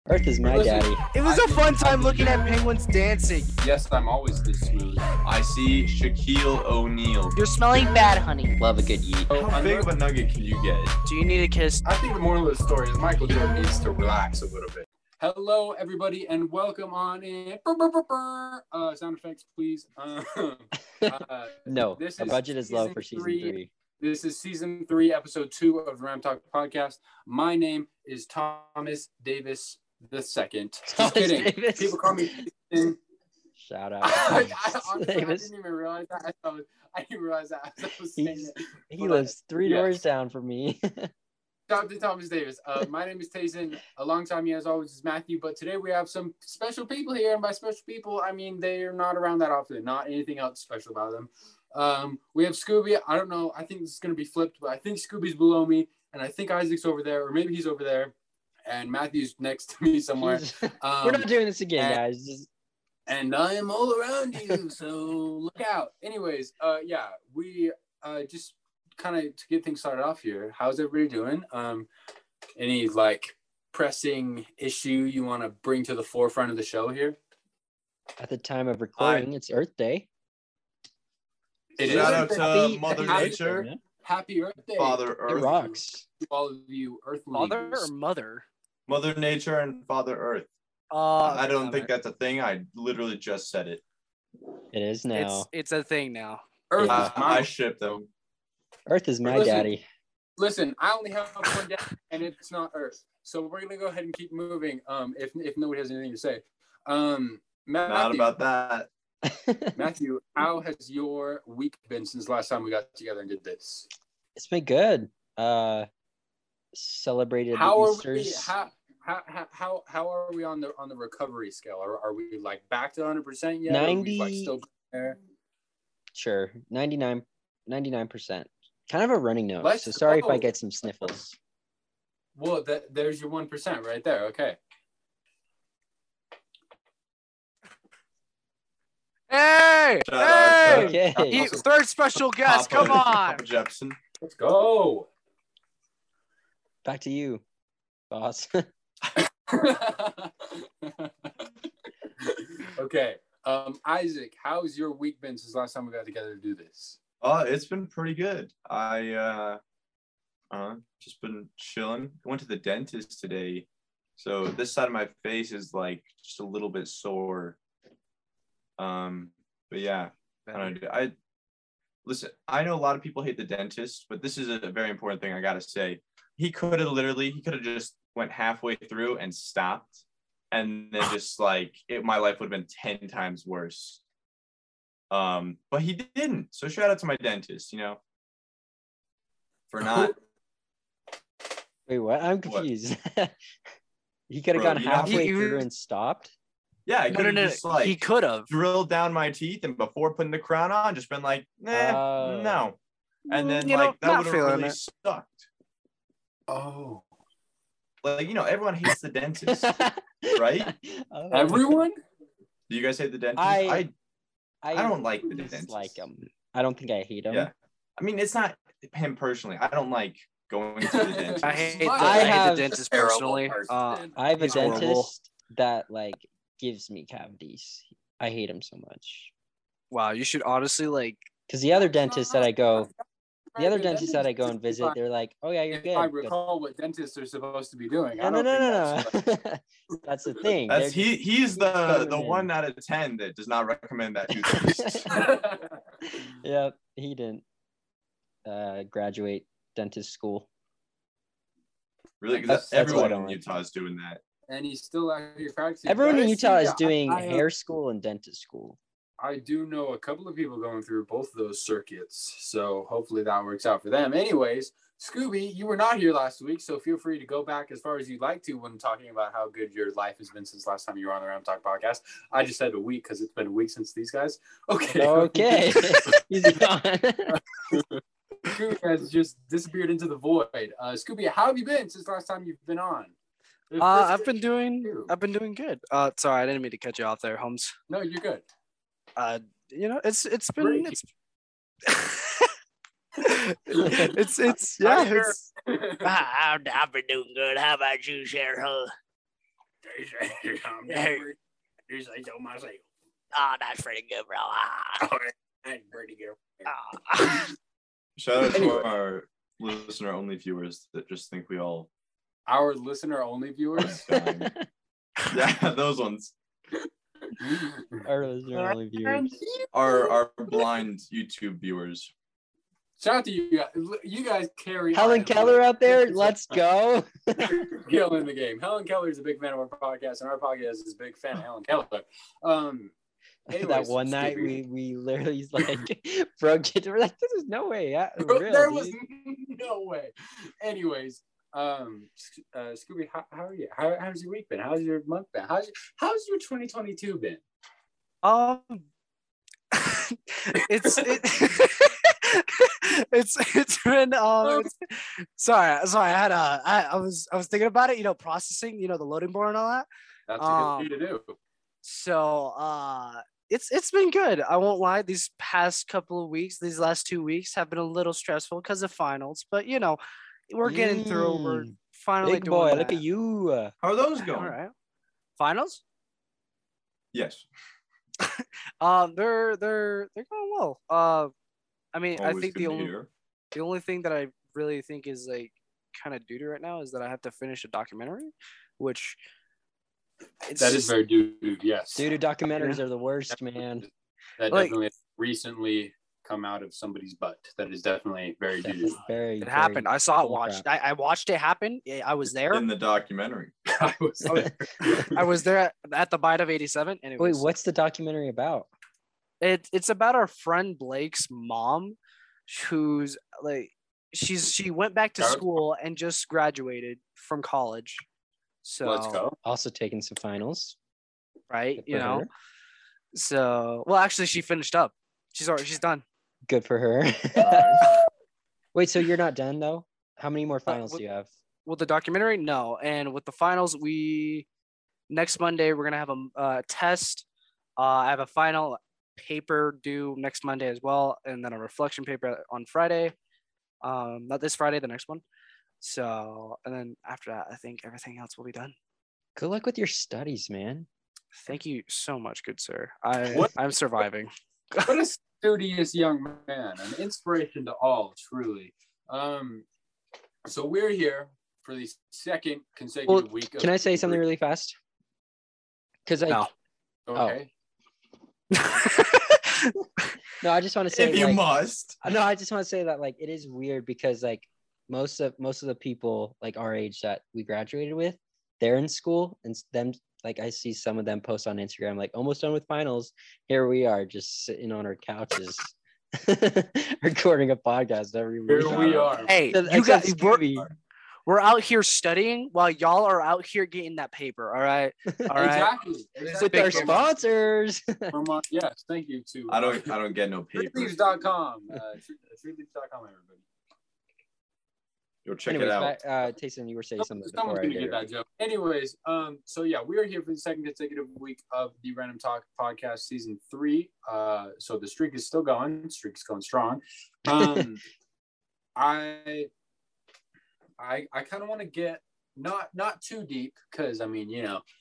Earth is my daddy. It was a fun time looking at penguins dancing. Yes, I'm always this smooth. I see Shaquille O'Neal. You're smelling bad, honey. Love a good yeet. How big of a nugget can you get? Do you need a kiss? I think the moral of the story is Michael Jordan needs to relax a little bit. Hello, everybody, and welcome on in. Sound effects, please. No, our budget is low for season 3. This is season 3, episode 2 of the Ram Talk podcast. My name is Thomas Davis II. Just kidding. Davis. People call me Jason. Shout out. Honestly, Davis. I didn't even realize that. I didn't realize that as I was saying it. He lives 3 doors down from me. Shout out to Thomas Davis. My name is Tayson. Alongside me, as always, is Matthew. But today we have some special people here. And by special people, I mean they're not around that often. Not anything else special about them. We have Scooby. I don't know. I think this is going to be flipped. But I think Scooby's below me. And I think Isaac's over there. Or maybe he's over there. And Matthew's next to me somewhere. We're not doing this again, guys. And I am all around you. So look out. Anyways, we just kind of to get things started off here. How's everybody doing? Any like pressing issue you want to bring to the forefront of the show here? At the time of recording, it's Earth Day. Shout out to Mother Nature. Happy Earth Day. Father It Earth. rocks. To all of you Earthlings. Father or mother? Mother Nature and Father Earth. I don't think that's a thing. I literally just said it. It is now. It's a thing now. Earth Yeah. is mine. I ship them. Earth is my Listen. daddy. Listen, I only have one dad, and it's not Earth. So we're gonna go ahead and keep moving. If nobody has anything to say, Matthew, Not about that. Matthew, how has your week been since last time we got together and did this? It's been good. Celebrated How are Easter. we? How are we on the recovery scale? Are we like back to 100% yet? 90. Are we, like, still there? Sure, 99%. Kind of a running nose. So sorry if I get some sniffles. Well, there's your 1% right there. Okay. Hey! Shout out to Okay. Third special guest, come on! Papa Jepson. Let's go. Back to you, boss. Okay. Isaac, how's your week been since last time we got together to do this? It's been pretty good. I just been chilling. I went to the dentist today, so this side of my face is like just a little bit sore. But yeah, listen. I know a lot of people hate the dentist, but this is a very important thing I gotta say. He could have just went halfway through and stopped, and then just like my life would have been 10 times worse. But he didn't. So shout out to my dentist, for not. Wait, what? I'm confused. He could have Bro, gone halfway through and stopped. Yeah, I could have just like He could have. drilled down my teeth, and before putting the crown on, just been like, no. And then that not would have feeling really it. sucked. Oh. Like, everyone hates the dentist, right? Everyone? Do you guys hate the dentist? I don't like the dentist. dislike him. I don't think I hate him. Yeah. I mean, it's not him personally. I don't like going to the dentist. I hate have the dentist terrible personally. person. I have a He's horrible. dentist that like gives me cavities. I hate him so much. Wow, you should honestly Because the other dentist that I go and visit, they're like, "Oh yeah, you're If I good." recall what dentists are supposed to be doing. No. That's the thing. That's They're- he's the coming in. 1 out of 10 that does not recommend that to dentists. Yeah, he didn't graduate dentist school. Really, That's because everyone what I in like. Utah is doing that. And he's still out here practicing. Everyone But in I Utah see- is doing I- hair school and dentist school. I do know a couple of people going through both of those circuits, so hopefully that works out for them. Anyways, Scooby, you were not here last week, so feel free to go back as far as you'd like to when talking about how good your life has been since last time you were on the Ram Talk podcast. I just said a week because it's been a week since these guys. Okay. Okay, he's gone. Scooby has just disappeared into the void. Scooby, how have you been since last time you've been on? I've been doing good. Sorry, I didn't mean to cut you off there, Holmes. No, you're good. It's been Great. it's I've been doing good. How about you, Cheryl? He's like, oh, myself. Oh, that's pretty good, bro. That's pretty good. Shout out to our listener only viewers that just think we all Our listener only viewers. yeah, those ones. Our listener only viewers. Our blind YouTube viewers. Shout out to you guys. You guys carry Helen on. Keller out there, let's go. Killing the game. Helen Keller is a big fan of our podcast, and our podcast is a big fan of Helen Keller. That Anyways, one night Scooby. we literally like broke it. We're like, this is no way. Real, There dude. was no way. Anyways, Scooby, how are you? How's your week been? How's your month been? How's your 2022 been? It's been sorry I had I was thinking about it, processing, the loading board and all that. That's a good thing to do. So it's been good. I won't lie. These past couple of weeks, these last 2 weeks have been a little stressful because of finals, but we're getting through. We're finally Big doing boy, that. look at you. How are those going? All right. Finals? Yes. They're going well. I mean, I Always think good to hear. the only thing that I really think is like kind of due right now is that I have to finish a documentary, which That is very dude. Yes. Dude, documentaries are the worst, man. That Like- definitely recently come out of somebody's butt. That is definitely very dude. Very, it happened. I saw it. bull Watched. I watched it happen. I was there. In the documentary. I was there. I was there at the Bite of 87. Wait, Anyways, what's the documentary about? It's about our friend Blake's mom, who's like she went back to school and just graduated from college. So Let's go. Also taking some finals. right, Good for her. So well, actually, she finished up. She's done. Good for her. Wait, so you're not done though? How many more finals do you have? With the documentary, no, and with the finals, next Monday we're gonna have a test. I have a final paper due next Monday as well, and then a reflection paper on Friday. Not this Friday, the next one. So, and then after that, I think everything else will be done. Good luck with your studies, man. Thank you so much, good sir. What- I'm surviving. What a studious young man, an inspiration to all, truly. So we're here for the second consecutive Well, week. can I say something really fast? Because No. Okay. no, I just want to say If you like, must. no, I just want to say that like it is weird because like most of the people like our age that we graduated with, they're in school and them like I see some of them post on Instagram like almost done with finals. Here we are just sitting on our couches recording a podcast every week. Here we are. Hey, you Except guys, Scooby. we're out here studying while y'all are out here getting that paper. All right, all right. Exactly. with our Big sponsors. Yes, thank you to I don't get no paper. Truthleaves.com. Truthleaves.com, everybody. Go check Anyways, it out. back, Tayson, you were saying something Someone's before I gonna get that joke. Anyways, so yeah, we are here for the second consecutive week of the Random Talk podcast season 3. So the streak is still going. The streak is going strong. I kind of want to get not too deep because I mean,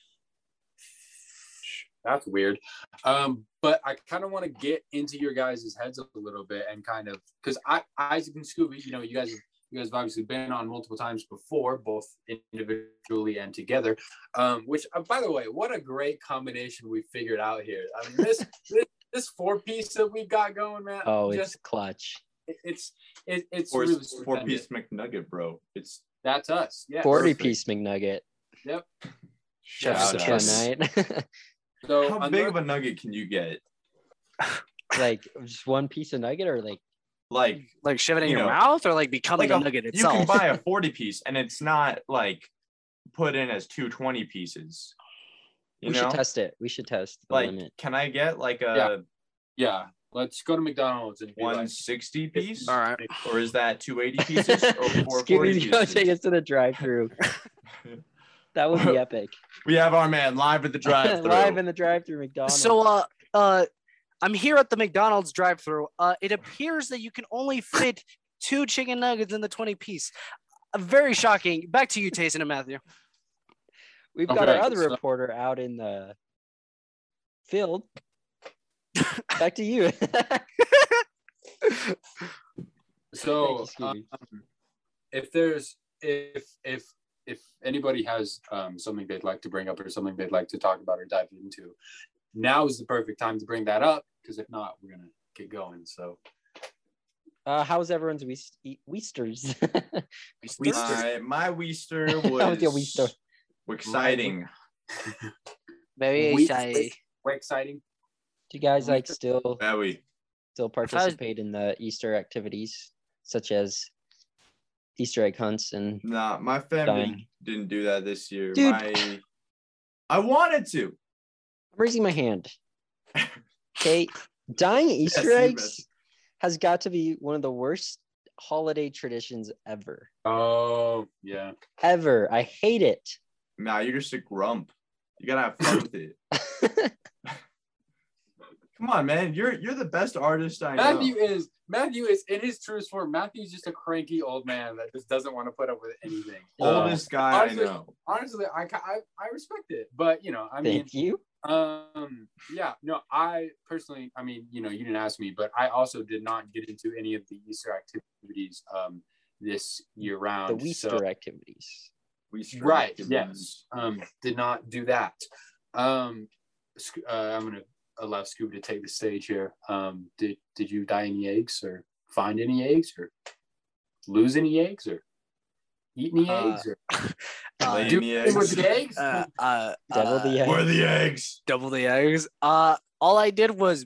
that's weird. But I kind of want to get into your guys' heads a little bit and kind of because Isaac and Scooby, you guys have obviously been on multiple times before, both individually and together. Which, by the way, what a great combination we figured out here. I mean, this 4-piece that we got going, man. Oh, it's clutch. It's really Four-piece McNugget, bro. That's us. Yeah. 40-piece McNugget. Yep. Chef's Shout kiss. out. Night. So How big of a nugget can you get? Like just one piece of nugget or like Like shove it in You your know, mouth or like becoming like the nugget you itself. can buy a 40-piece and it's not like put in as 2 20-pieces. we should test it. We should test the Like, limit. can I get like a Yeah. Let's go to McDonald's and be like, 160-piece? All right. Or is that 280 pieces or 440 Scooby's gonna pieces? take us to the drive-through. That would be epic. We have our man live at the drive-thru. Live in the drive-through McDonald's. So I'm here at the McDonald's drive-thru. It appears that you can only fit 2 chicken nuggets in the 20-piece. Very shocking. Back to you, Tayson and Matthew. We've got our Okay, other so- reporter out in the field. Back to you. So Thank you, if anybody has something they'd like to bring up or something they'd like to talk about or dive into, now is the perfect time to bring that up, because if not, we're gonna get going. So how's everyone's Weisters? My Weester How was your was Weester? exciting. Very Weeks- exciting. way exciting. Do you guys like still Very. participate in the Easter activities such as Easter egg hunts and Nah, my family Dying. didn't do that this year. Dude. I wanted to. I'm raising my hand. Okay, dying Easter you eggs bet. has got to be one of the worst holiday traditions ever. Oh yeah. Ever. I hate it. Nah, you're just a grump. You gotta have fun with it. Come on, man. You're the best artist I know. Matthew is in his truest form. Matthew's just a cranky old man that just doesn't want to put up with anything. Oldest guy honestly- I know. Honestly, I respect it, but I mean, Thank you. yeah, no, I personally, I mean, you didn't ask me, but I also did not get into any of the Easter activities this year The round. Weaster activities. Right, yes, did not do that. I'm gonna allow Scooby to take the stage here. Did you die any eggs, or find any eggs, or lose any eggs, or eat any eggs, or Lay do any anything with eggs? the eggs? Devil the egg. Where are the eggs? Double the eggs. All I did was,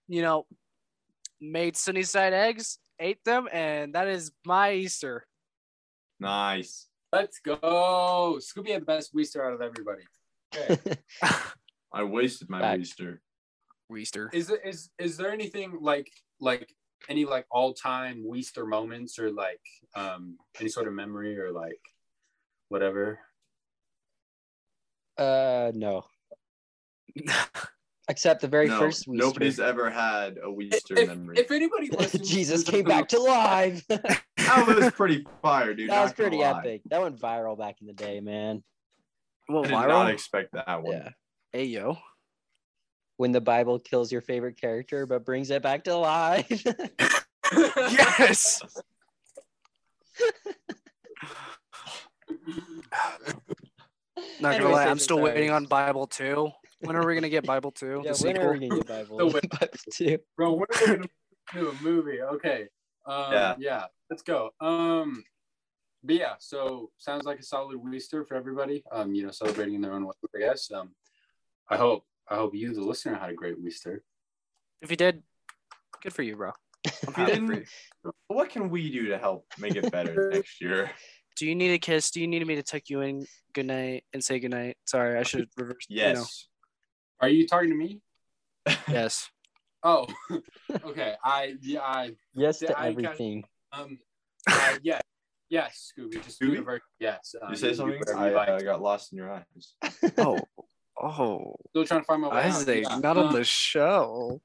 made Sunnyside eggs, ate them, and that is my Easter. Nice. Let's go. Scooby had the best Weaster out of everybody. Okay. I wasted my Back. Easter. Easter. Is there anything like any like all-time Weaster moments, or like any sort of memory, or like whatever? No. Except the very No, first Weaster. nobody's ever had a Weaster memory. If anybody listens Jesus to came back to life. That was pretty fire, dude. That was not gonna pretty lie. epic. That went viral back in the day, man. Well, I did not viral. expect that one. Yeah. Hey yo. When the Bible kills your favorite character but brings it back to life. Yes. Not gonna Anyways, lie, I'm Jason, still sorry. waiting on Bible 2. When are we gonna get Bible 2? Yeah, the when are sequel? we gonna get Bible? No way. Bible 2. Bro, when are we gonna do a movie? Okay. Yeah. Let's go. But yeah, so sounds like a solid Weaster for everybody. Celebrating in their own way, I guess. I hope you, the listener, had a great Weaster. If you did, good for you, bro. I'm If you happy for didn't, what can we do to help make it better next year? Do you need a kiss? Do you need me to tuck you in good night and say good night? Sorry, I should reverse. Yes. Are you talking to me? Yes. Oh, okay. Yes to I everything. Yeah. Yes, Scooby. Just do Scooby? the version. Yes. You say can do something? whatever you I like. got lost in your eyes. Oh. Still trying to find my way out. Isaac, Yeah. not on the show.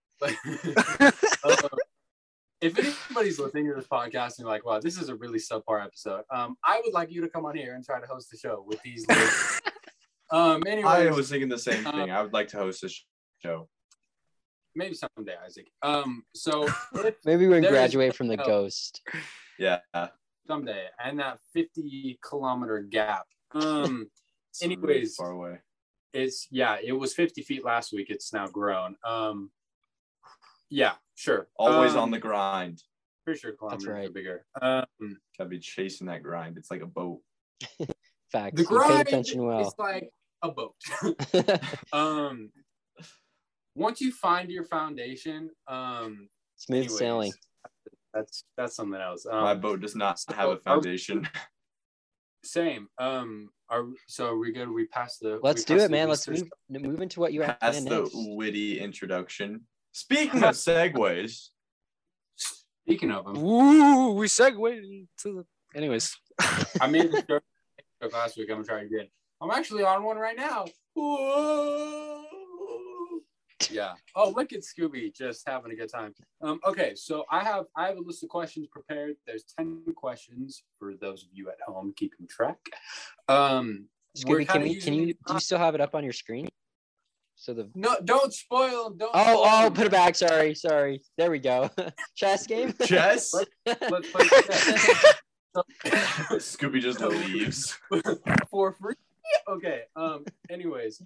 If anybody's listening to this podcast and like, wow, this is a really subpar episode, I would like you to come on here and try to host the show with these. Anyways, I was thinking the same thing. I would like to host this show. maybe someday, Isaac. So if Maybe we there is- graduate from the ghost. Yeah. someday, and that 50-kilometer gap. It's really Anyways, far away. it was 50 feet last week. It's now grown. Yeah, sure. Always on the grind. pretty sure kilometers right. are bigger. Gotta be chasing that grind. It's like a boat. Facts. The You paid grind attention is well. like a boat. Once you find your foundation, Smooth anyways, sailing. that's something else. My boat does not have a foundation. Same. Are we good? We passed the. Let's we do passed it, the man. Let's Easter move into what you have That's planned the next. witty introduction. Speaking of segues, Speaking of them, Ooh, we segued to the. Anyways. I made the joke last week. I'm gonna try again. I'm actually on one right now. Whoa. Yeah. Oh, look at Scooby just having a good time. Okay, so I have a list of questions prepared. There's 10 questions for those of you at home keeping track. we're Scooby, kind of can you do you still have it up on your screen? So the No, don't spoil them. Don't. oh spoil put it back. Sorry. There we go. Chess game. Chess. Let's play chess. Scooby just leaves. For free. Okay. Anyways.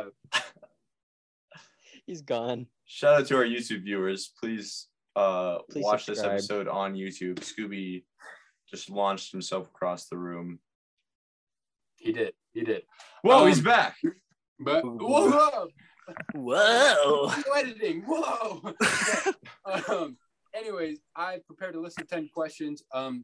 He's gone. Shout out to our YouTube viewers. Please watch subscribe. this episode on YouTube. Scooby just launched himself across the room. He did. Whoa, he's back. But whoa. Whoa. No editing. Whoa. Anyways, I prepared a list of 10 questions.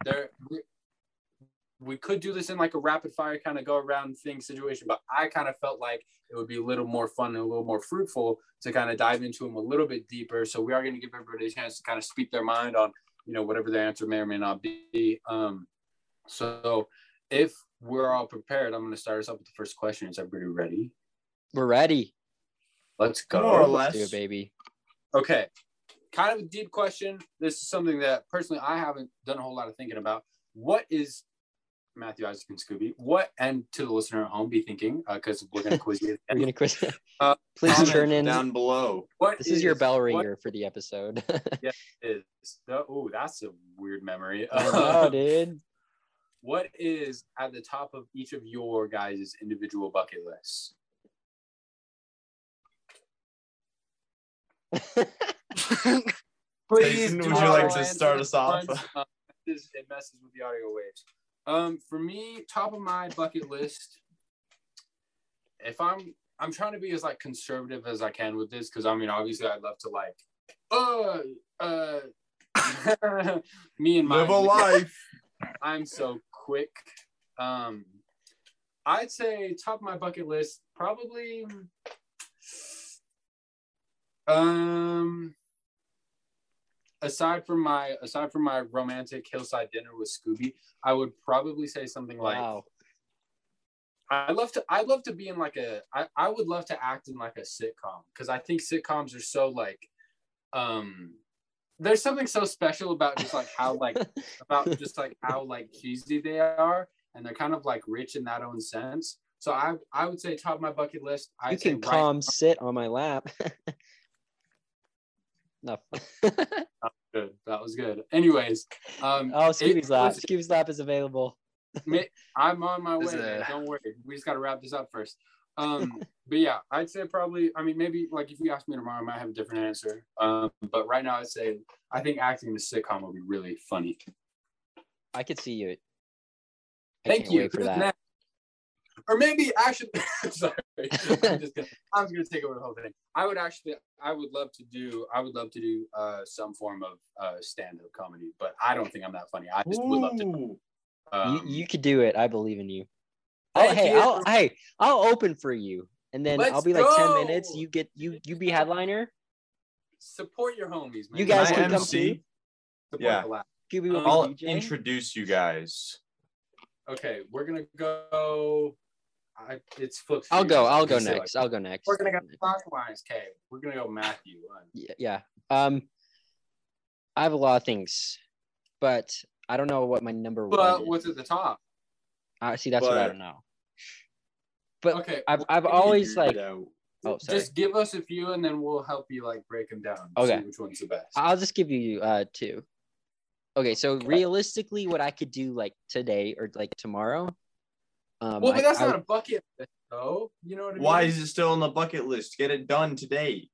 We could do this in like a rapid fire kind of go around thing situation, but I kind of felt like it would be a little more fun and a little more fruitful to kind of dive into them a little bit deeper. So we are going to give everybody a chance to kind of speak their mind on, whatever their answer may or may not be. So if we're all prepared, I'm going to start us up with the first question. Is everybody ready? We're ready. Let's go. More or Let's less. do it, baby. Okay. Kind of a deep question. This is something that personally I haven't done a whole lot of thinking about. What is Matthew, Isaac, and Scooby? What, and to the listener at home, be thinking, because we're going to quiz you. We're gonna quiz. Please Comment turn in. down below. This is your bell ringer for the episode. Oh, that's a weird memory. I know, dude. What is at the top of each of your guys' individual bucket lists? Please, Jason, do would you not like to answer start the us off? ones, it messes with the audio waves. For me, top of my bucket list, if I'm trying to be as like conservative as I can with this, because I mean obviously I'd love to like me and my Live a life. I'm so quick. I'd say top of my bucket list probably aside from my romantic hillside dinner with Scooby, I would probably say something like, Wow. I'd love to be in like I would love to act in like a sitcom, because I think sitcoms are so like, there's something so special about just like how like how like cheesy they are, and they're kind of like rich in that own sense. So I would say top of my bucket list. You can come sit on my lap. No. Good. That was good. Anyways, Scooby's lap. Scooby's lap is available. I'm on my way. Man. Don't worry. We just got to wrap this up first. But yeah, I'd say probably. I mean, maybe like if you ask me tomorrow, I might have a different answer. But right now, I'd say I think acting in a sitcom would be really funny. I could see you. Thank you for that. Or maybe actually, sorry, I'm just gonna take over the whole thing. I would love to do some form of stand-up comedy, but I don't think I'm that funny. I just would love to. You could do it. I believe in you. I'll open for you, and then I'll be like 10 minutes. You be headliner. Support your homies, man. You guys can come MC? too. Yeah. Scooby will be I'll DJ. introduce you guys. Okay, we're gonna go. It's flipped. I'll go next. I'll go next. We're gonna go clockwise. Okay, we're gonna go Matthew. Yeah. I have a lot of things, but I don't know what my number one. But is. what's at the top? See, that's what I don't know. But Okay, I've always like. Oh, sorry. Just give us a few, and then we'll help you like break them down. Okay. See which one's the best? I'll just give you two. Okay, so realistically, what I could do like today or like tomorrow. Well, but that's not a bucket list, though. You know what I mean? Why is it still on the bucket list? Get it done today.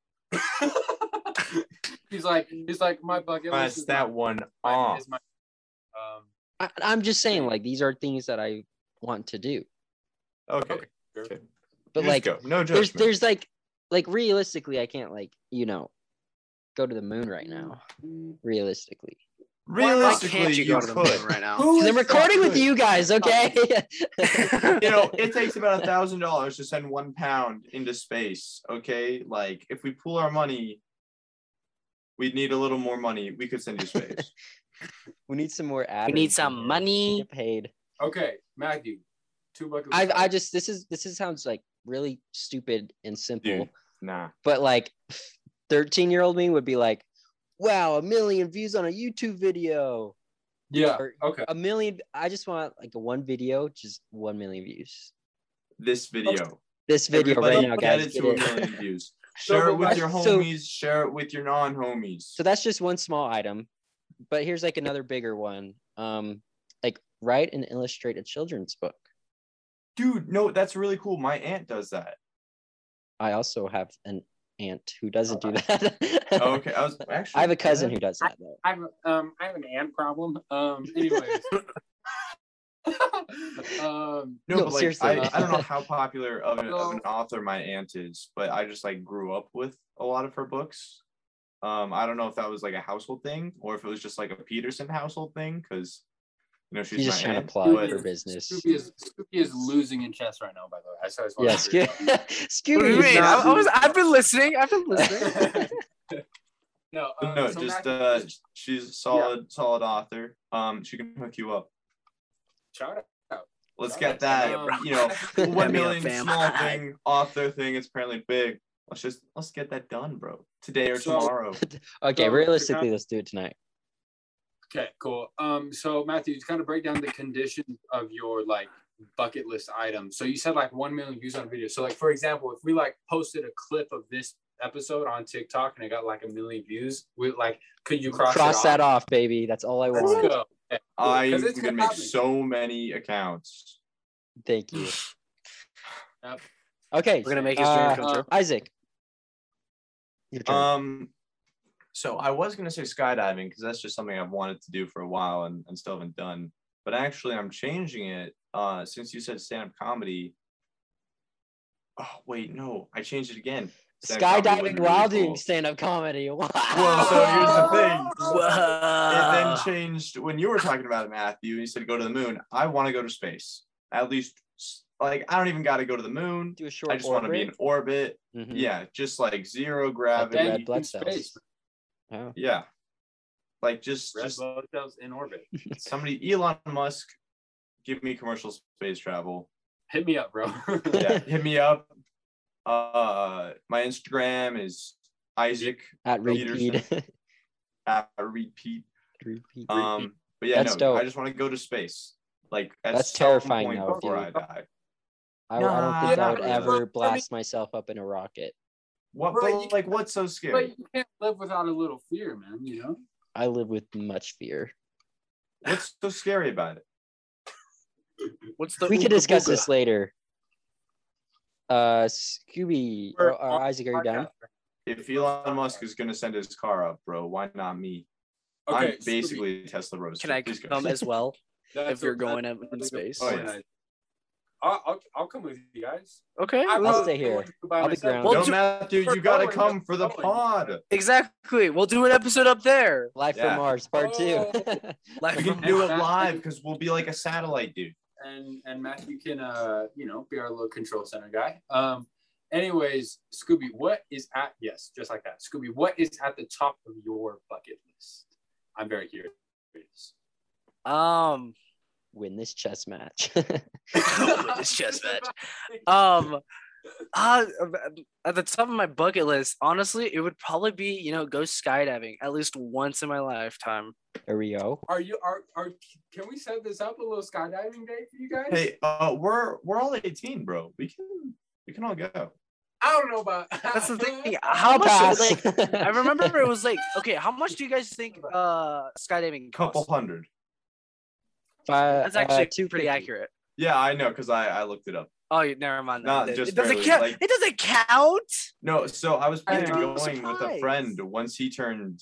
he's like my bucket list. That's that one off. I'm just saying, like, these are things that I want to do. Okay. Sure. But like, go. No judgment. there's like realistically, I can't like go to the moon right now. Realistically. Realistically, Why can't you go to the moon could. right now? Because I'm recording with you guys, okay? It takes about $1,000 to send 1 pound into space. Okay, like if we pool our money, we'd need a little more money. We could send you to space. We need some more ads. We need some money. Get paid. Okay, Matthew. 2 bucket lists. This sounds like really stupid and simple. Dude, nah. But like 13-year-old me would be like, wow, 1 million views on a YouTube video. Yeah. Or Okay. 1 million. I just want like one video, just 1 million views. this video. This video Everybody right now, get guys. it Get to a it. million views. Share it with your homies. Share it with your non-homies. So that's just one small item, but here's like another bigger one. Like write and illustrate a children's book. Dude, no, that's really cool. My aunt does that. I also have an aunt who doesn't do that. Oh, okay, I was actually. I have a cousin who does that though. I have an ant problem. Anyways. No, No, but like seriously. I don't know how popular of an author my aunt is, but I just like grew up with a lot of her books. I don't know if that was like a household thing or if it was just like a Peterson household thing, because she's just my trying aunt, to plug but- her business. Scooby is losing in chess right now, by the way. I saw his Yeah, What do Scooby you is mean? not. I've been listening. I've been listening. No, No, so just Matthew, she's a solid author. She can hook you up. shout out. Let's Shout get out. that, 1 Hit me up, million fam. small thing, author thing. It's apparently big. Let's get that done, bro. Today or So- tomorrow. Okay, So, realistically, let's do it tonight. Okay, cool. So Matthew, to kind of break down the conditions of your like bucket list items. So you said like 1 million views on a video. So like for example, if we like posted a clip of this episode on TikTok and it got like 1 million views, could you cross That off, baby. That's all I Let's want. go. Okay, cool. 'Cause I'm it's gonna make happening. so many accounts. Thank you. Yep. Okay, We're gonna make his dream come true. Isaac, your turn. So I was gonna say skydiving because that's just something I've wanted to do for a while and still haven't done. But actually, I'm changing it. Since you said stand-up comedy. Oh wait, no, I changed it again. Stand-up comedy was Skydiving really while cool. doing stand-up comedy. Wow. Well, so here's the thing. Whoa. It then changed when you were talking about it, Matthew. You said go to the moon. I want to go to space. At least, like, I don't even got to go to the moon. Do a short I just want to be in orbit. Mhm. Yeah, just like zero Like the gravity. red blood in cells. space. Oh. Yeah, like just Red blood cells in orbit. somebody, Elon Musk, give me commercial space travel. Hit me up, bro. Yeah, hit me up. My Instagram is Isaac At repeat. Peterson. At repeat. Repeat. But yeah, That's no, dope. I just want to go to space. Like at That's some terrifying, point though, before dude. I die. I don't think I would Nah, ever bro. blast myself up in a rocket. What? Bro, But like, what's so But scary? you can't live without a little fear, man. I live with much fear. What's so scary about it? What's the? We can ooga discuss booga? this later. Scooby or Isaac, are you done? If Elon Musk is gonna send his car up, bro, why not me? Okay, I'm basically Tesla Roadster. Can I Please go. come as well That's if you're a- going that's up a in good space? Oh, point. yeah. I'll come with you guys. Okay. I well, I'll stay here. by I'll be myself. grounded. No, do- Matthew, you we're gotta going, come for the going. pod. exactly. We'll do an episode up there. Life Yeah. from Mars, part Oh. 2. Like, We can do it live because we'll be like a satellite, dude. And Matthew can be our little control center guy. Anyways, Scooby, what is at just like that. Scooby, what is at the top of your bucket list? I'm very curious. Win this chess match. this chess match. At the top of my bucket list, honestly, it would probably be, go skydiving at least once in my lifetime. There we go. Can we set this up a little skydiving day for you guys? Hey, we're all 18, bro. We can all go. I don't know about That's the thing. I'll How much? pass. Like, I remember it was like, okay, how much do you guys think skydiving Couple costs? hundred. That's actually 250. pretty accurate. Yeah, I know because I looked it up. Oh, never mind. Not That. just It doesn't barely, count. like- It doesn't count. No, so I was planning on I'm going with a surprised. friend once he turned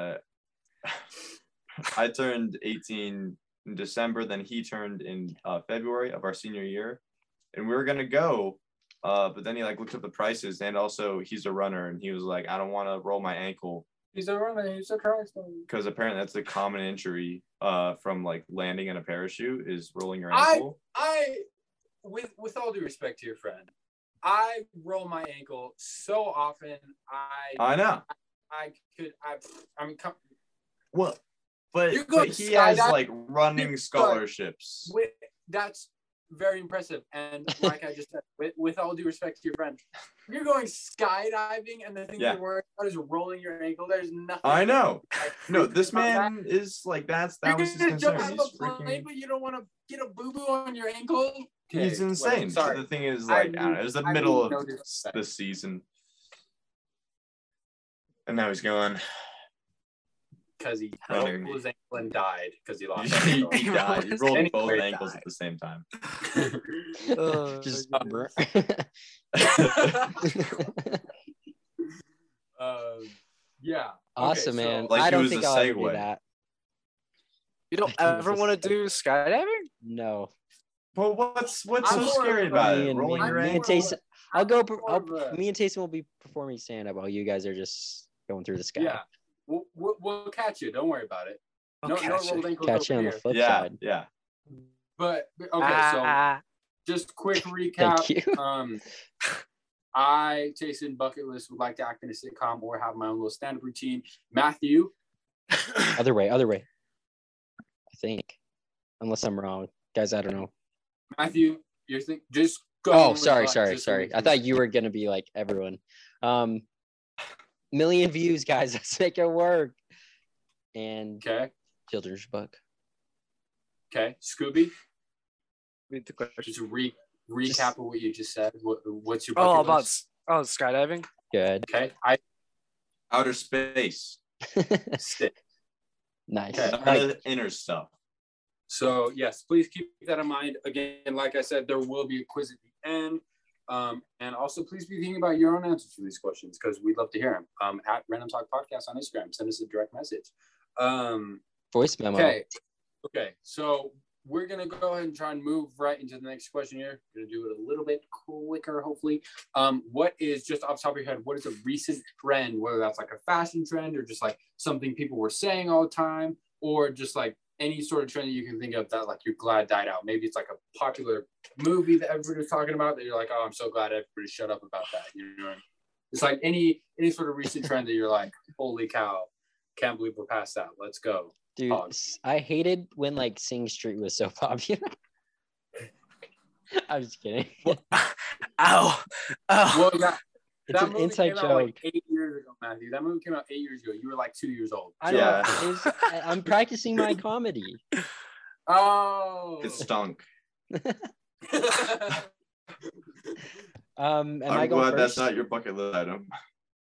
I turned 18 in December, then he turned in February of our senior year. And we were gonna go, but then he like looked up the prices, and also he's a runner and he was like, I don't wanna roll my ankle He's a runner. He's a track star. because apparently that's a common injury from like landing in a parachute is rolling your I- ankle. With all due respect to your friend, I roll my ankle so often. I know. I mean, Well, but, You go but he has skydiving, like running scholarships. that's very impressive. And like I just said, with all due respect to your friend, you're going skydiving, and the thing Yeah. you're worried about is rolling your ankle. There's nothing. I know. like, No, this about that. man is like that You're was his gonna jump concern. out of He's a plane, freaking but you don't want to get a boo boo on your ankle. He's insane. So the thing is, like, I don't know, it was the middle of the season. And now he's going. Because he rolled his ankle and died because he lost. He died. He rolled both ankles at the same time. Just yeah. Awesome, okay, man. So, like, I don't it was think a I'll ever do segue. that. You don't ever want to do skydiving? No. Well, what's I'm so more scary of about me it? and Rolling me, your me and ankle? Tayson. I'll go. more of a- Me and Tayson will be performing stand up while you guys are just going through the sky. Yeah. We'll catch you. Don't worry about it. No rolled ankles Catch you over on the here. flip Yeah, side. yeah. But okay, so just quick recap. Thank you. I, Tayson Bucket List, would like to act in a sitcom or have my own little stand-up routine. Matthew, Other way. I think, unless I'm wrong, guys. I don't know. Matthew, you're just go. Oh, with sorry. just so we I can- thought you were gonna be like everyone. Million views, guys. Let's make it work. And Okay, children's book. okay. Scooby, Read the question. just recap of what you just said. What's your Oh, bucket about list? skydiving. Good. Okay, I Outer space. sit. Nice. Okay. All None of right. the inner stuff. So yes, please keep that in mind. Again, like I said, there will be a quiz at the end. And also please be thinking about your own answers to these questions because we'd love to hear them. At Random Talk Podcast on Instagram, send us a direct message. Voice memo. Okay. So we're gonna go ahead and try and move right into the next question here. We're gonna do it a little bit quicker, hopefully. What is, just off the top of your head, what is a recent trend, whether that's like a fashion trend or just like something people were saying all the time, or just like any sort of trend that you can think of that like you're glad died out? Maybe it's like a popular movie that everybody's talking about that you're like, oh, I'm so glad everybody shut up about that. You know, it's like any sort of recent trend that you're like, holy cow, can't believe we're past that. Let's go. Dude, Pause. I hated when like Sing Street was so popular. I'm just kidding. Ow. Well, that It's an movie inside came out like joke. 8 years ago, Matthew. That movie came out 8 years ago. You were like 2 years old. I know. Yeah. I'm practicing my comedy. Oh. It stunk. Am I I'm going glad that's first? not your bucket list item.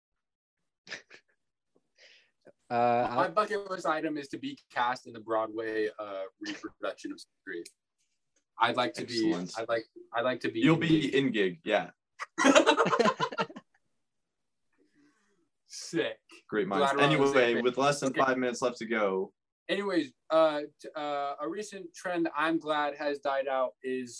My bucket list item is to be cast in the Broadway reproduction of Street. I'd like to Excellent. be. I'd like to be. You'll be in gig. Yeah. Sick. Great minds. Glad we're on the same Anyway, page. with less than Okay. 5 minutes left to go, Anyways, a recent trend I'm glad has died out is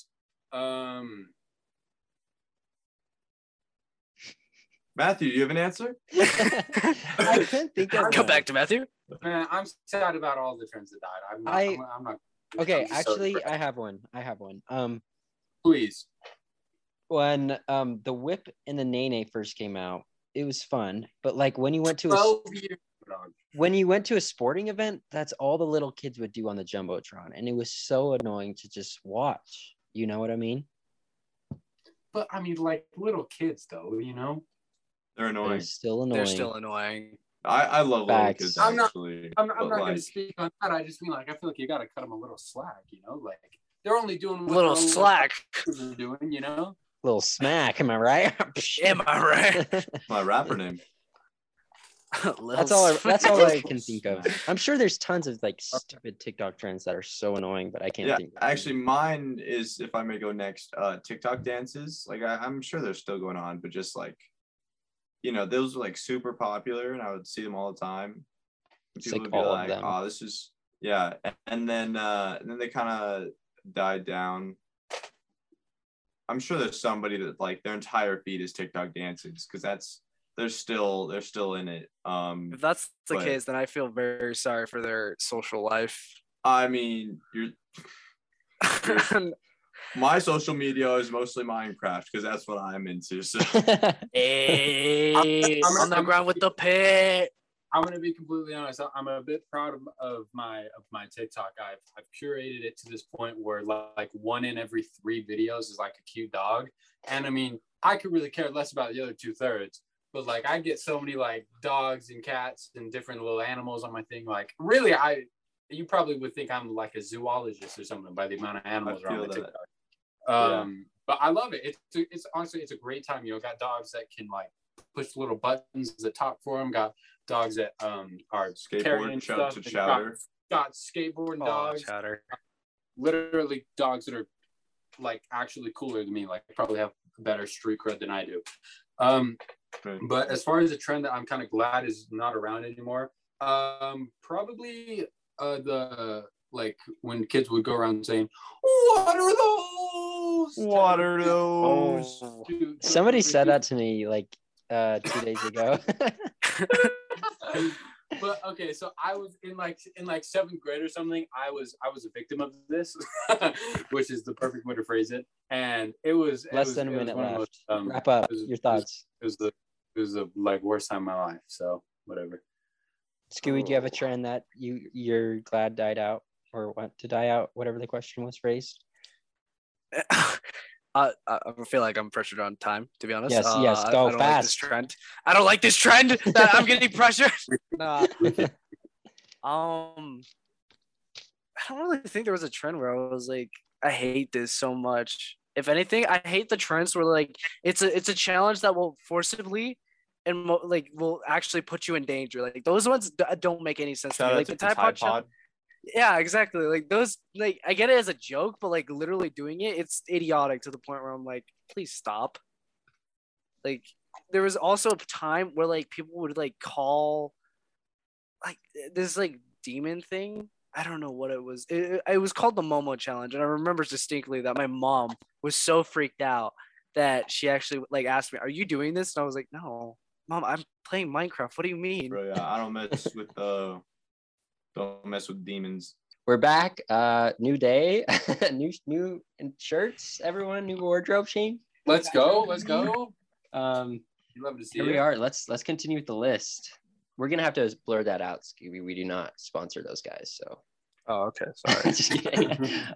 Matthew, do you have an answer? I couldn't think of Come one. back to Matthew. man, I'm sad about all the trends that died. I'm not Okay, I'm so actually, depressed. I have one. Please. When the whip and the nene first came out, it was fun. But like when you went to 12 years. Dog. when you went to a sporting event, that's all the little kids would do on the jumbotron, and it was so annoying to just watch. You know what I mean? But I mean, like little kids, though, you know. They're annoying. They're still annoying. They're still annoying. I love Facts. little kids, I'm not- actually. I'm but, not going like, to speak on that. I just mean like I feel like you got to cut them a little slack, you know. Like they're only doing what Little their own slack. little are doing, you know. Little smack. Am I right? Am I right? my rapper name. That's all. That's all I can think of. I'm sure there's tons of like stupid TikTok trends that are so annoying, but I can't Yeah, think. Of actually, mine is, if I may go next, TikTok dances. Like, I'm sure they're still going on, but just like, you know, those were like super popular, and I would see them all the time. And It's people like would be all of like, them. "Oh, this is yeah," and then they kind of died down. I'm sure there's somebody that like their entire feed is TikTok dances because they're still in it. If that's the But- case, then I feel very sorry for their social life. I mean, my social media is mostly Minecraft because that's what I'm into. So Hey, I'm- on the ground with the pit. I'm gonna be completely honest. I'm a bit proud of my TikTok. I've curated it to this point where like 1 in every 3 videos is like a cute dog, and I mean I could really care less about the other 2/3. But like I get so many like dogs and cats and different little animals on my thing. Like really, you probably would think I'm like a zoologist or something by the amount of animals I around my feel that. TikTok. But I love it. It's honestly, it's a great time. You know, got dogs that can like push little buttons at the top for them. Got dogs that are carrying stuff. To Chowder. Got skateboarding dogs. Chowder. Literally dogs that are like actually cooler than me. Like probably have better street cred than I do. But as far as a trend that I'm kind of glad is not around anymore, probably the like when kids would go around saying, "What are those? What are those?" Somebody said that to me like 2 days ago. But okay, so I was in like seventh grade or something. I was a victim of this, which is the perfect way to phrase it. And it was less than a minute left. Wrap up your thoughts. It was the like worst time of my life. So whatever. Scooby, do you have a trend that you're glad died out or want to die out? Whatever the question was phrased. I feel like I'm pressured on time, to be honest. Yes, I go don't fast. like this trend. I don't like this trend that I'm getting pressured. Nah. I don't really think there was a trend where I was like, I hate this so much. If anything, I hate the trends where like it's a challenge that will forcibly and will actually put you in danger. Like those ones don't make any sense to me. Like the Tide Pod. Yeah, exactly. Like those, like I get it as a joke, but like literally doing it, it's idiotic to the point where I'm like, please stop. Like there was also a time where like people would like call like this like demon thing. I don't know what it was. It was called the Momo Challenge, and I remember distinctly that my mom was so freaked out that she actually like asked me, "Are you doing this?" And I was like, "No, Mom, I'm playing Minecraft. What do you mean?" Bro, yeah, I don't mess with demons. We're back. New day, new shirts. Everyone, new wardrobe change. Let's go. You love to see Here we are. Let's continue with the list. We're gonna have to blur that out, Scooby. We do not sponsor those guys, so. Oh, okay. Sorry. Just kidding.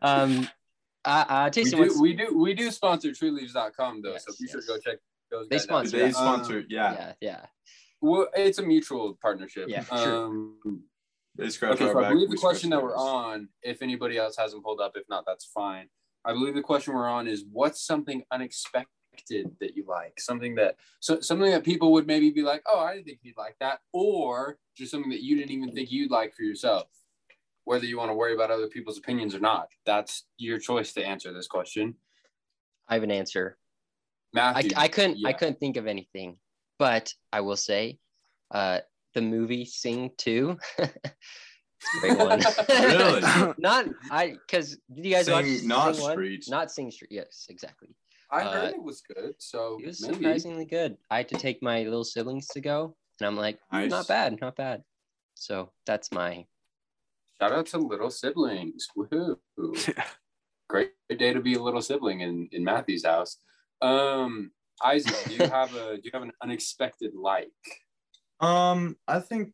Tayson, we do sponsor treeleaves.com though, yes, so be sure to go check those they guys sponsor. out. They sponsor, Yeah. Well, it's a mutual partnership. Yeah, sure. They scratch Okay, our so I back, believe we the question scratch that we're theirs. on, if anybody else hasn't pulled up, if not, that's fine. I believe the question we're on is, what's something unexpected that you like? Something that people would maybe be like, oh, I didn't think you'd like that, or just something that you didn't even think you'd like for yourself. Whether you want to worry about other people's opinions or not, that's your choice to answer this question. I have an answer. Matthew, I couldn't think of anything, but I will say, the movie Sing 2. It's a great one. Really? Because did you guys watch Not Sing 1? Street? Not Sing Street. Yes, exactly. I heard it was good, so It was maybe. surprisingly good. I had to take my little siblings to go, and I'm like, Nice. not bad. So that's my. Shout out to little siblings. Woohoo. Great day to be a little sibling in Matthew's house. Isaac, do you have an unexpected like? I think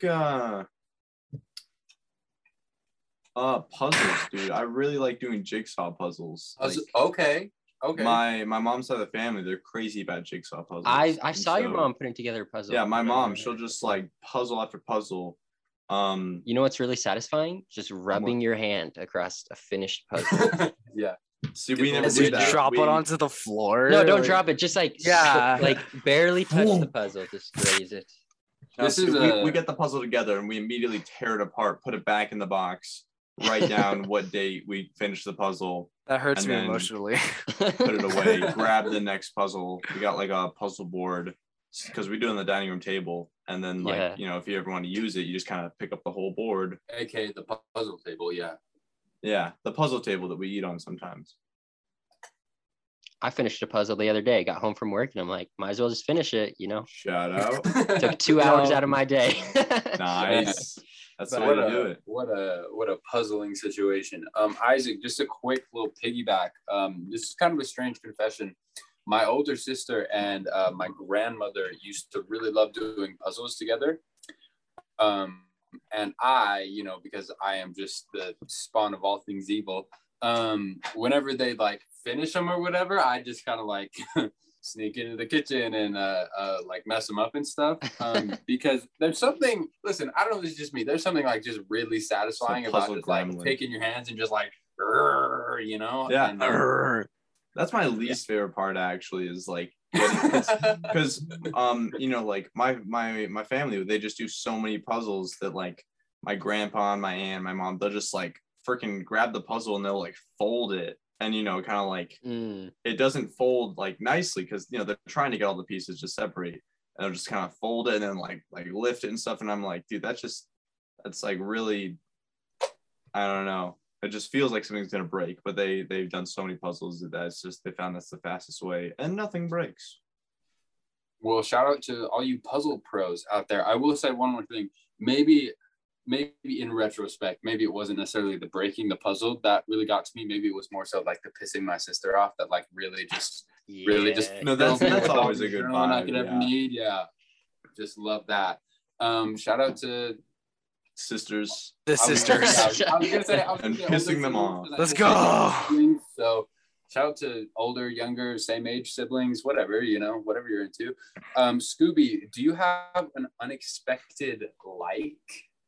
puzzles, dude. I really like doing jigsaw puzzles. Like, Okay. my mom's side of the family, they're crazy about jigsaw puzzles. I saw your mom putting together a puzzle. Yeah, my mom, she'll just like puzzle after puzzle. You know what's really satisfying? Just rubbing your hand across a finished puzzle. Yeah. See, we never As do you that. drop it onto the floor. No, don't drop it. Just like like barely touch Boom. the puzzle. Just graze it. We get the puzzle together and we immediately tear it apart, put it back in the box, write down what date we finished the puzzle, That hurts and me then emotionally. put it away, grab the next puzzle. We got like a puzzle board because we do it on the dining room table. And then like, if you ever want to use it, you just kind of pick up the whole board. AKA the puzzle table, yeah. Yeah, the puzzle table that we eat on sometimes. I finished a puzzle the other day. Got home from work and I'm like, might as well just finish it. Shout out. Took 2 hours out of my day. Nice. That's the way to do it. What a puzzling situation. Isaac, just a quick little piggyback. This is kind of a strange confession. My older sister and my grandmother used to really love doing puzzles together. And I, because I am just the spawn of all things evil, whenever they like finish them or whatever, I just kind of like sneak into the kitchen and like mess them up and stuff. Because there's something, listen, I don't know if it's just me, there's something like just really satisfying about just like taking your hands and just like, Yeah. And, That's my least favorite part actually, is like because you know, like my family, they just do so many puzzles that like my grandpa and my aunt, my mom, they'll just like freaking grab the puzzle and they'll like fold it, and you know, kind of like it doesn't fold like nicely because you know they're trying to get all the pieces to separate, and they'll just kind of fold it and then like lift it and stuff, and I'm like, dude, that's like really, I don't know. It just feels like something's gonna break, but they've done so many puzzles that it's just they found that's the fastest way, and nothing breaks. Well, shout out to all you puzzle pros out there. I will say one more thing. Maybe in retrospect, maybe it wasn't necessarily the breaking the puzzle that really got to me. Maybe it was more so like the pissing my sister off that like really just no, that's always a good vibe. I could ever need. Yeah, just love that. Shout out to sisters. I was gonna say, and pissing them off. Let's go. So shout out to older, younger, same age siblings, whatever, you know, whatever you're into. Scooby, do you have an unexpected like?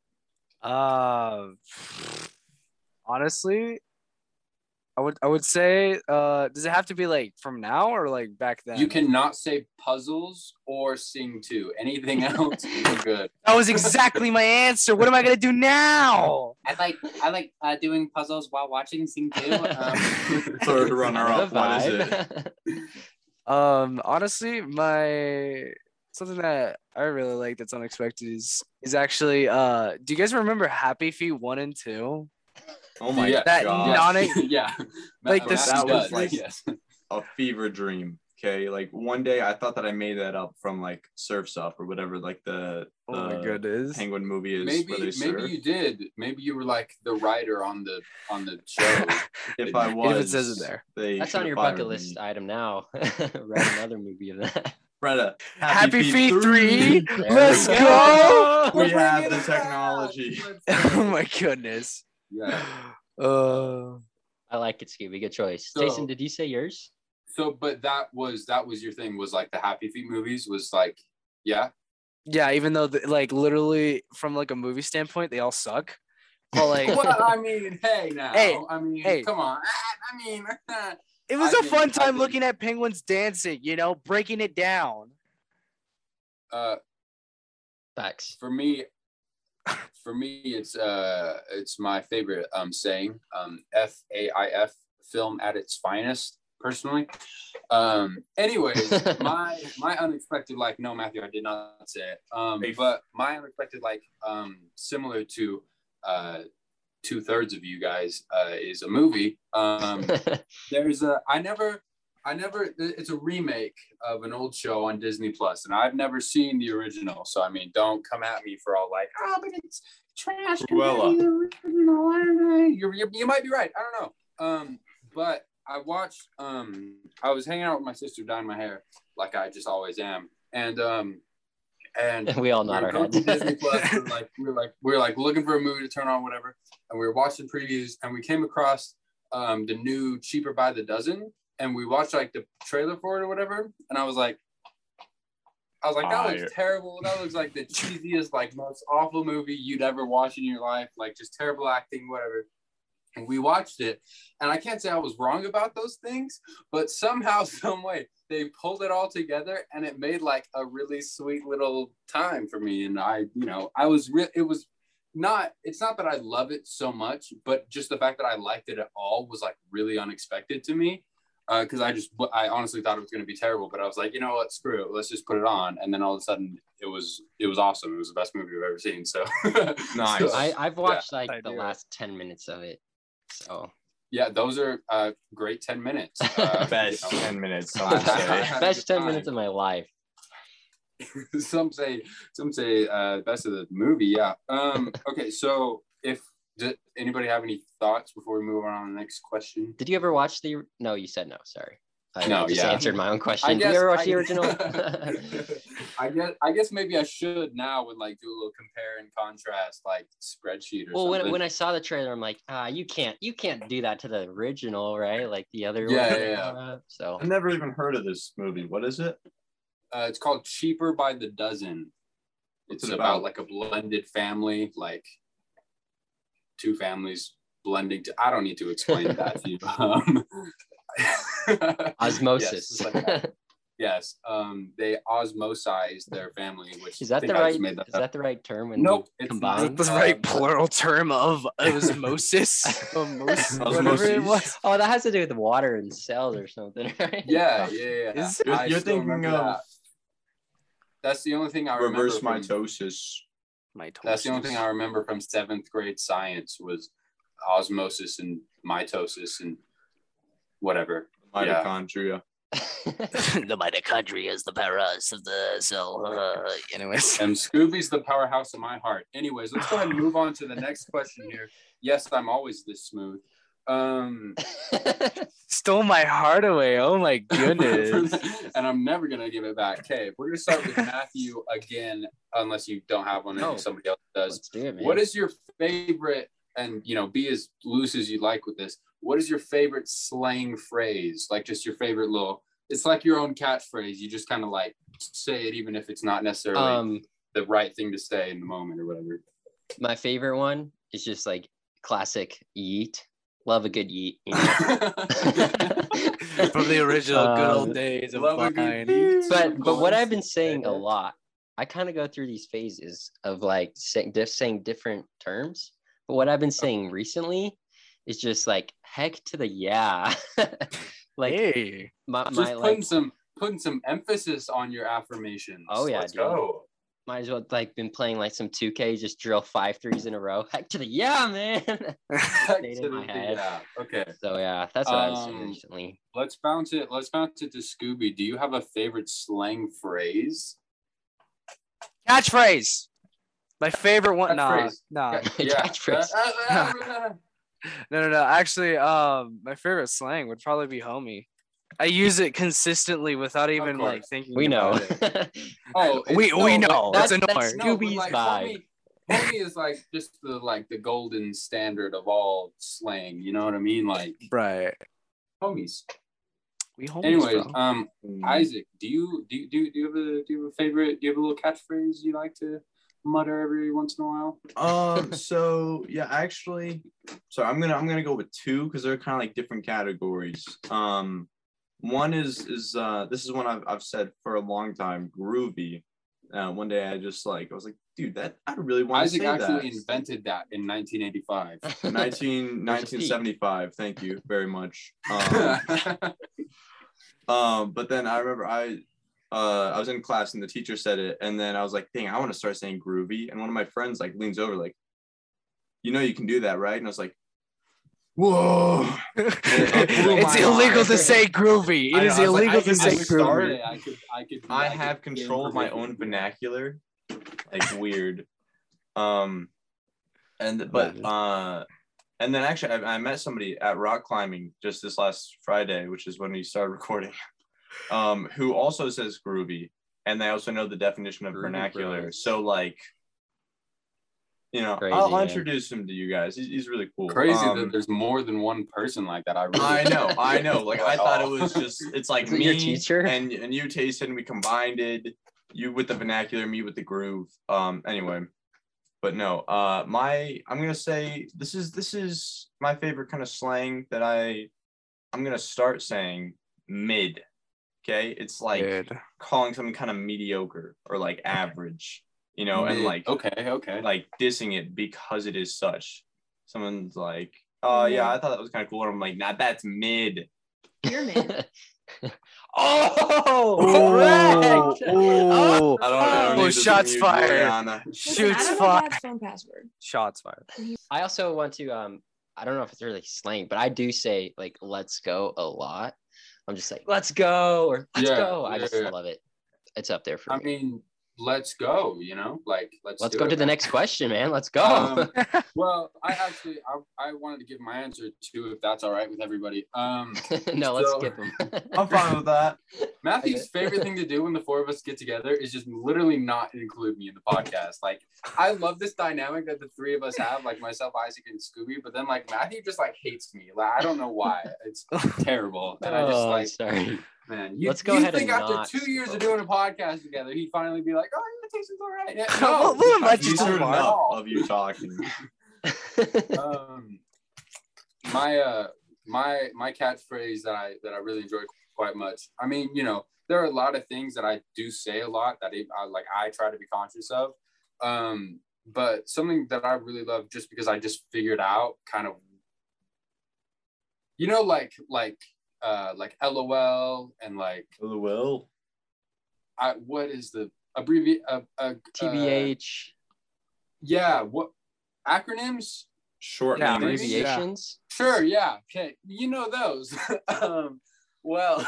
Honestly, I would say, does it have to be like from now or like back then? You cannot say puzzles or sing too. Anything else, you're good. That was exactly my answer. What am I gonna do now? I like doing puzzles while watching Sing too. Third runner up. What is it? Honestly, something that I really like that's unexpected is actually do you guys remember Happy Feet 1 and 2? Oh my Yeah. god. Yeah. Like this, that was like yes. a fever dream. Okay, like one day I thought that I made that up from like Surf's Up or whatever, like the oh my goodness, Penguin movie is. Maybe you did. Maybe you were like the writer on the show. If I was, if it says it there, that's on your bucket list item now. Write another movie of that. Bretta, Happy Feet 3. There Let's we go. We have the technology. Oh my goodness. Yeah. I like it, Scooby. Good choice. So- Jason, did you say yours? So, but that was your thing, was like the Happy Feet movies was like, yeah. Yeah, even though like literally from like a movie standpoint, they all suck. But like, Well, I mean, hey, now. Hey, I mean, hey. come on. I mean, it was I a think- fun I time think- looking at penguins dancing, you know, breaking it down. Facts. For me, it's my favorite saying, FAIF, film at its finest, personally. Anyways, my unexpected like, no, Matthew, I did not say it. But my unexpected like, similar to 2/3 of you guys, is a movie. There's it's a remake of an old show on Disney Plus, and I've never seen the original. So I mean, don't come at me for all like, oh, but it's trash. Cruella. You might be right. I don't know. But I watched. I was hanging out with my sister, dyeing my hair, like I just always am, and we all nod our going to heads. Disney Plus. We were like looking for a movie to turn on, whatever, and we were watching previews, and we came across the new Cheaper by the Dozen. And we watched like the trailer for it or whatever. And I was like, that looks terrible. That looks like the cheesiest, like most awful movie you'd ever watch in your life. Like just terrible acting, whatever. And we watched it. And I can't say I was wrong about those things, but somehow, some way, they pulled it all together and it made like a really sweet little time for me. And it's not that I love it so much, but just the fact that I liked it at all was like really unexpected to me. Because I honestly thought it was going to be terrible, but I was like, you know what, screw it, let's just put it on. And then all of a sudden, it was awesome. It was the best movie I've ever seen. So nice. So, I've watched I like the do. last 10 minutes of it. So yeah, those are great 10 minutes. Best 10 minutes. Some would say. best 10 minutes of my life. some say best of the movie. Yeah. Okay, so did anybody have any thoughts before we move on to the next question? Did you ever watch the? No, you said no. Sorry. I No, just yeah. answered my own question. Did you ever watch the original? I guess maybe I should now and like do a little compare and contrast like spreadsheet or Well, something. when I saw the trailer, I'm like, you can't do that to the original, right? Like the other Yeah, one. yeah. So I've never even heard of this movie. What is it? It's called Cheaper by the Dozen. What's It's it about about? like a blended family, like two families blending. I don't need to explain that to you. Osmosis. Yes, like that. Yes. They osmosized their family, which Is that I the think I right? just made that Is up. that the right term? When Nope, we it's Is combine? that the right plural term of osmosis? Whatever it was. Oh, that has to do with water and cells or something, right? Yeah. Is You're, I you're still thinking remember of that. That's the only thing I remember. reverse From, mitosis. that's the only thing I remember from 7th grade science was osmosis and mitosis and whatever. Yeah. Mitochondria. The mitochondria is the powerhouse of the cell. Anyways. And Scooby's the powerhouse of my heart. Anyways, let's go ahead and move on to the next question here. Yes, I'm always this smooth. Stole my heart away. Oh my goodness. And I'm never gonna give it back. Okay, we're gonna start with Matthew again, unless you don't have one and somebody else does. Let's do it, man. What is your favorite, and be as loose as you like with this, what is your favorite slang phrase? Like just your favorite little, it's like your own catchphrase. You just kind of like say it even if it's not necessarily the right thing to say in the moment or whatever. My favorite one is just like classic yeet. Love a good yeet. You know? From the original good old days of love a Vine. good yeet. But what I've been saying a lot, I kind of go through these phases of like saying different terms. But what I've been saying recently is just like heck to the yeah. Like Hey. putting some emphasis on your affirmations. Oh yeah, Let's dude. go. Might as well like been playing like some 2K, just drill 5 threes in a row. Heck to the yeah, man. Stayed in my head. Yeah. Okay. So yeah, that's what I was saying recently. Let's bounce it to Scooby. Do you have a favorite slang phrase? Catchphrase. My favorite one. Catchphrase. Nah. Catchphrase. No. Actually, my favorite slang would probably be homie. I use it consistently without even course. like thinking. We know. about it. Oh, We know. That's annoying. Scooby's like, vibe. homie is like just the golden standard of all slang. You know what I mean? Like Right. homies. We homies. Anyways, bro. Isaac, do you have a favorite? Do you have a little catchphrase you like to mutter every once in a while? So yeah, actually, so I'm gonna go with 2 because they're kind of like different categories. One is this is one I've said for a long time, groovy. One day I was like, dude, that I really want to say that. Isaac actually invented that in 1985. 1975. Thank you very much. But then I remember I was in class and the teacher said it, and then I was like, dang, I want to start saying groovy. And one of my friends like leans over like, you know you can do that, right? And I was like, whoa. It's illegal to say groovy. It is illegal to say groovy. I have control of my own vernacular. Like weird. And then actually I met somebody at rock climbing just this last Friday, which is when we started recording, who also says groovy, and they also know the definition of vernacular. Bro. So like, you know, Crazy, I'll man. introduce him to you guys. He's really cool. Crazy that there's more than one person like that. I know. Like I thought it was just, it's like Is it me your teacher? and you, Tayson, we combined it. You with the vernacular, me with the groove. Anyway, but no. I'm gonna say this is my favorite kind of slang that I'm gonna start saying mid. Okay, it's like calling something kind of mediocre or like average. You know, and like okay, like dissing it because it is such. Someone's like, oh yeah, I thought that was kind of cool. And I'm like, nah, that's mid. You're mid. Correct. Oh, I don't need this shots from you, fired. Juliana. Listen, Shoots I don't know fired. Dad's phone password. Shots fired. I also want to I don't know if it's really slang, but I do say like let's go a lot. I'm just like, let's go or let's go. I just love it. It's up there for me. I mean, let's go, you know, like let's Let's go to the next question, man. Let's go. Well, I wanted to give my answer too, if that's all right with everybody. No, let's skip them. I'm fine with that. Matthew's favorite thing to do when the four of us get together is just literally not include me in the podcast. Like, I love this dynamic that the three of us have, like myself, Isaac, and Scooby. But then, like, Matthew just like hates me. Like, I don't know why. It's terrible. And I just like, sorry. man, Let's go ahead think and after not 2 years of skip doing a podcast together, he'd finally be like, "Oh, your Tason's all right." Yeah, Well, we'll invite you He's to heard tomorrow. enough of you talking. my catchphrase that I really enjoy quite much. I mean, you know, there are a lot of things that I do say a lot that I try to be conscious of. But something that I really love, just because I just figured out kind of, you know, like LOL and like LOL. what is the abbreviate TBH. Yeah, what acronyms? Short Yeah, names. Abbreviations. Sure, yeah. Okay, you know those. Well,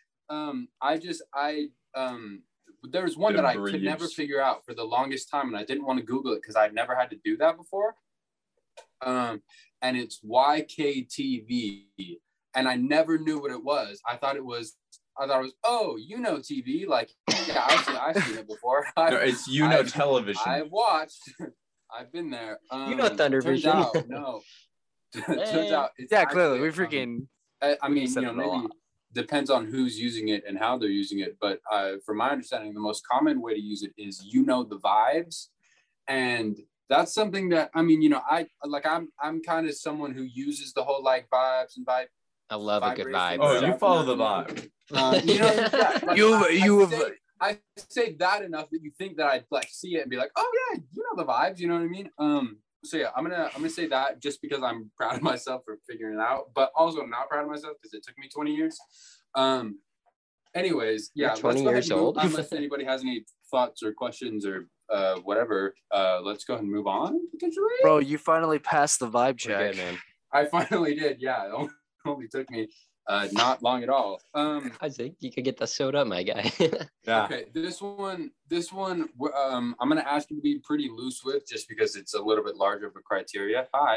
there's one that I could never figure out for the longest time, and I didn't want to Google it because I'd never had to do that before. And it's YKTV, and I never knew what it was. I thought it was, oh, you know, TV, like, yeah, I've seen it before. No, it's television. I've watched. I've been there. You know Thunder turns Vision. out, no. Turns out, it's Yeah, clearly we actually, freaking. I mean, said you know, it a maybe lot. depends on who's using it and how they're using it. But from my understanding, the most common way to use it is the vibes, and that's something that, I mean, you know, I'm kind of someone who uses the whole like vibes and vibe. I love a good vibe. Oh, bro. you follow the vibe. You know, yeah, You I say that enough that you think that I'd like see it and be like, oh yeah, you know the vibes. You know what I mean? So yeah, I'm gonna say that just because I'm proud of myself for figuring it out, but also I'm not proud of myself because it took me 20 years. Anyways, yeah, You're 20 years old. Unless anybody has any thoughts or questions or whatever, let's go ahead and move on. Bro, you finally passed the vibe We're check. good, man. I finally did. Yeah, it only took me not long at all. Isaac, you could get the soda, my guy. Yeah. Okay, this one, I'm gonna ask you to be pretty loose with, just because it's a little bit larger of a criteria. Hi,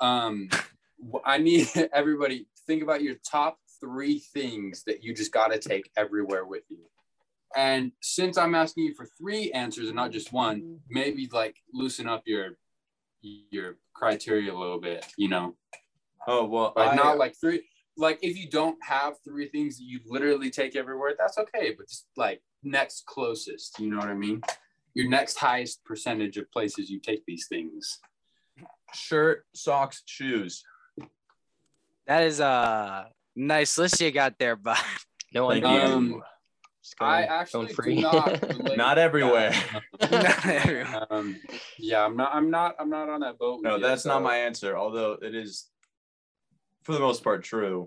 I need everybody think about your top 3 things that you just gotta take everywhere with you. And since I'm asking you for 3 answers and not just one, maybe like loosen up your criteria a little bit. You know, Oh well, like not like 3. Like if you don't have 3 things that you literally take everywhere, that's okay. But just like next closest, you know what I mean? Your next highest percentage of places you take these things. shirt, socks, shoes. That is a nice list you got there, bud. No Thank idea. you. Just going- I going actually free. do not relate Not to everywhere. that. Yeah, I'm not on that boat. No, with you, that's not so- my answer. Although it is, for the most part, true.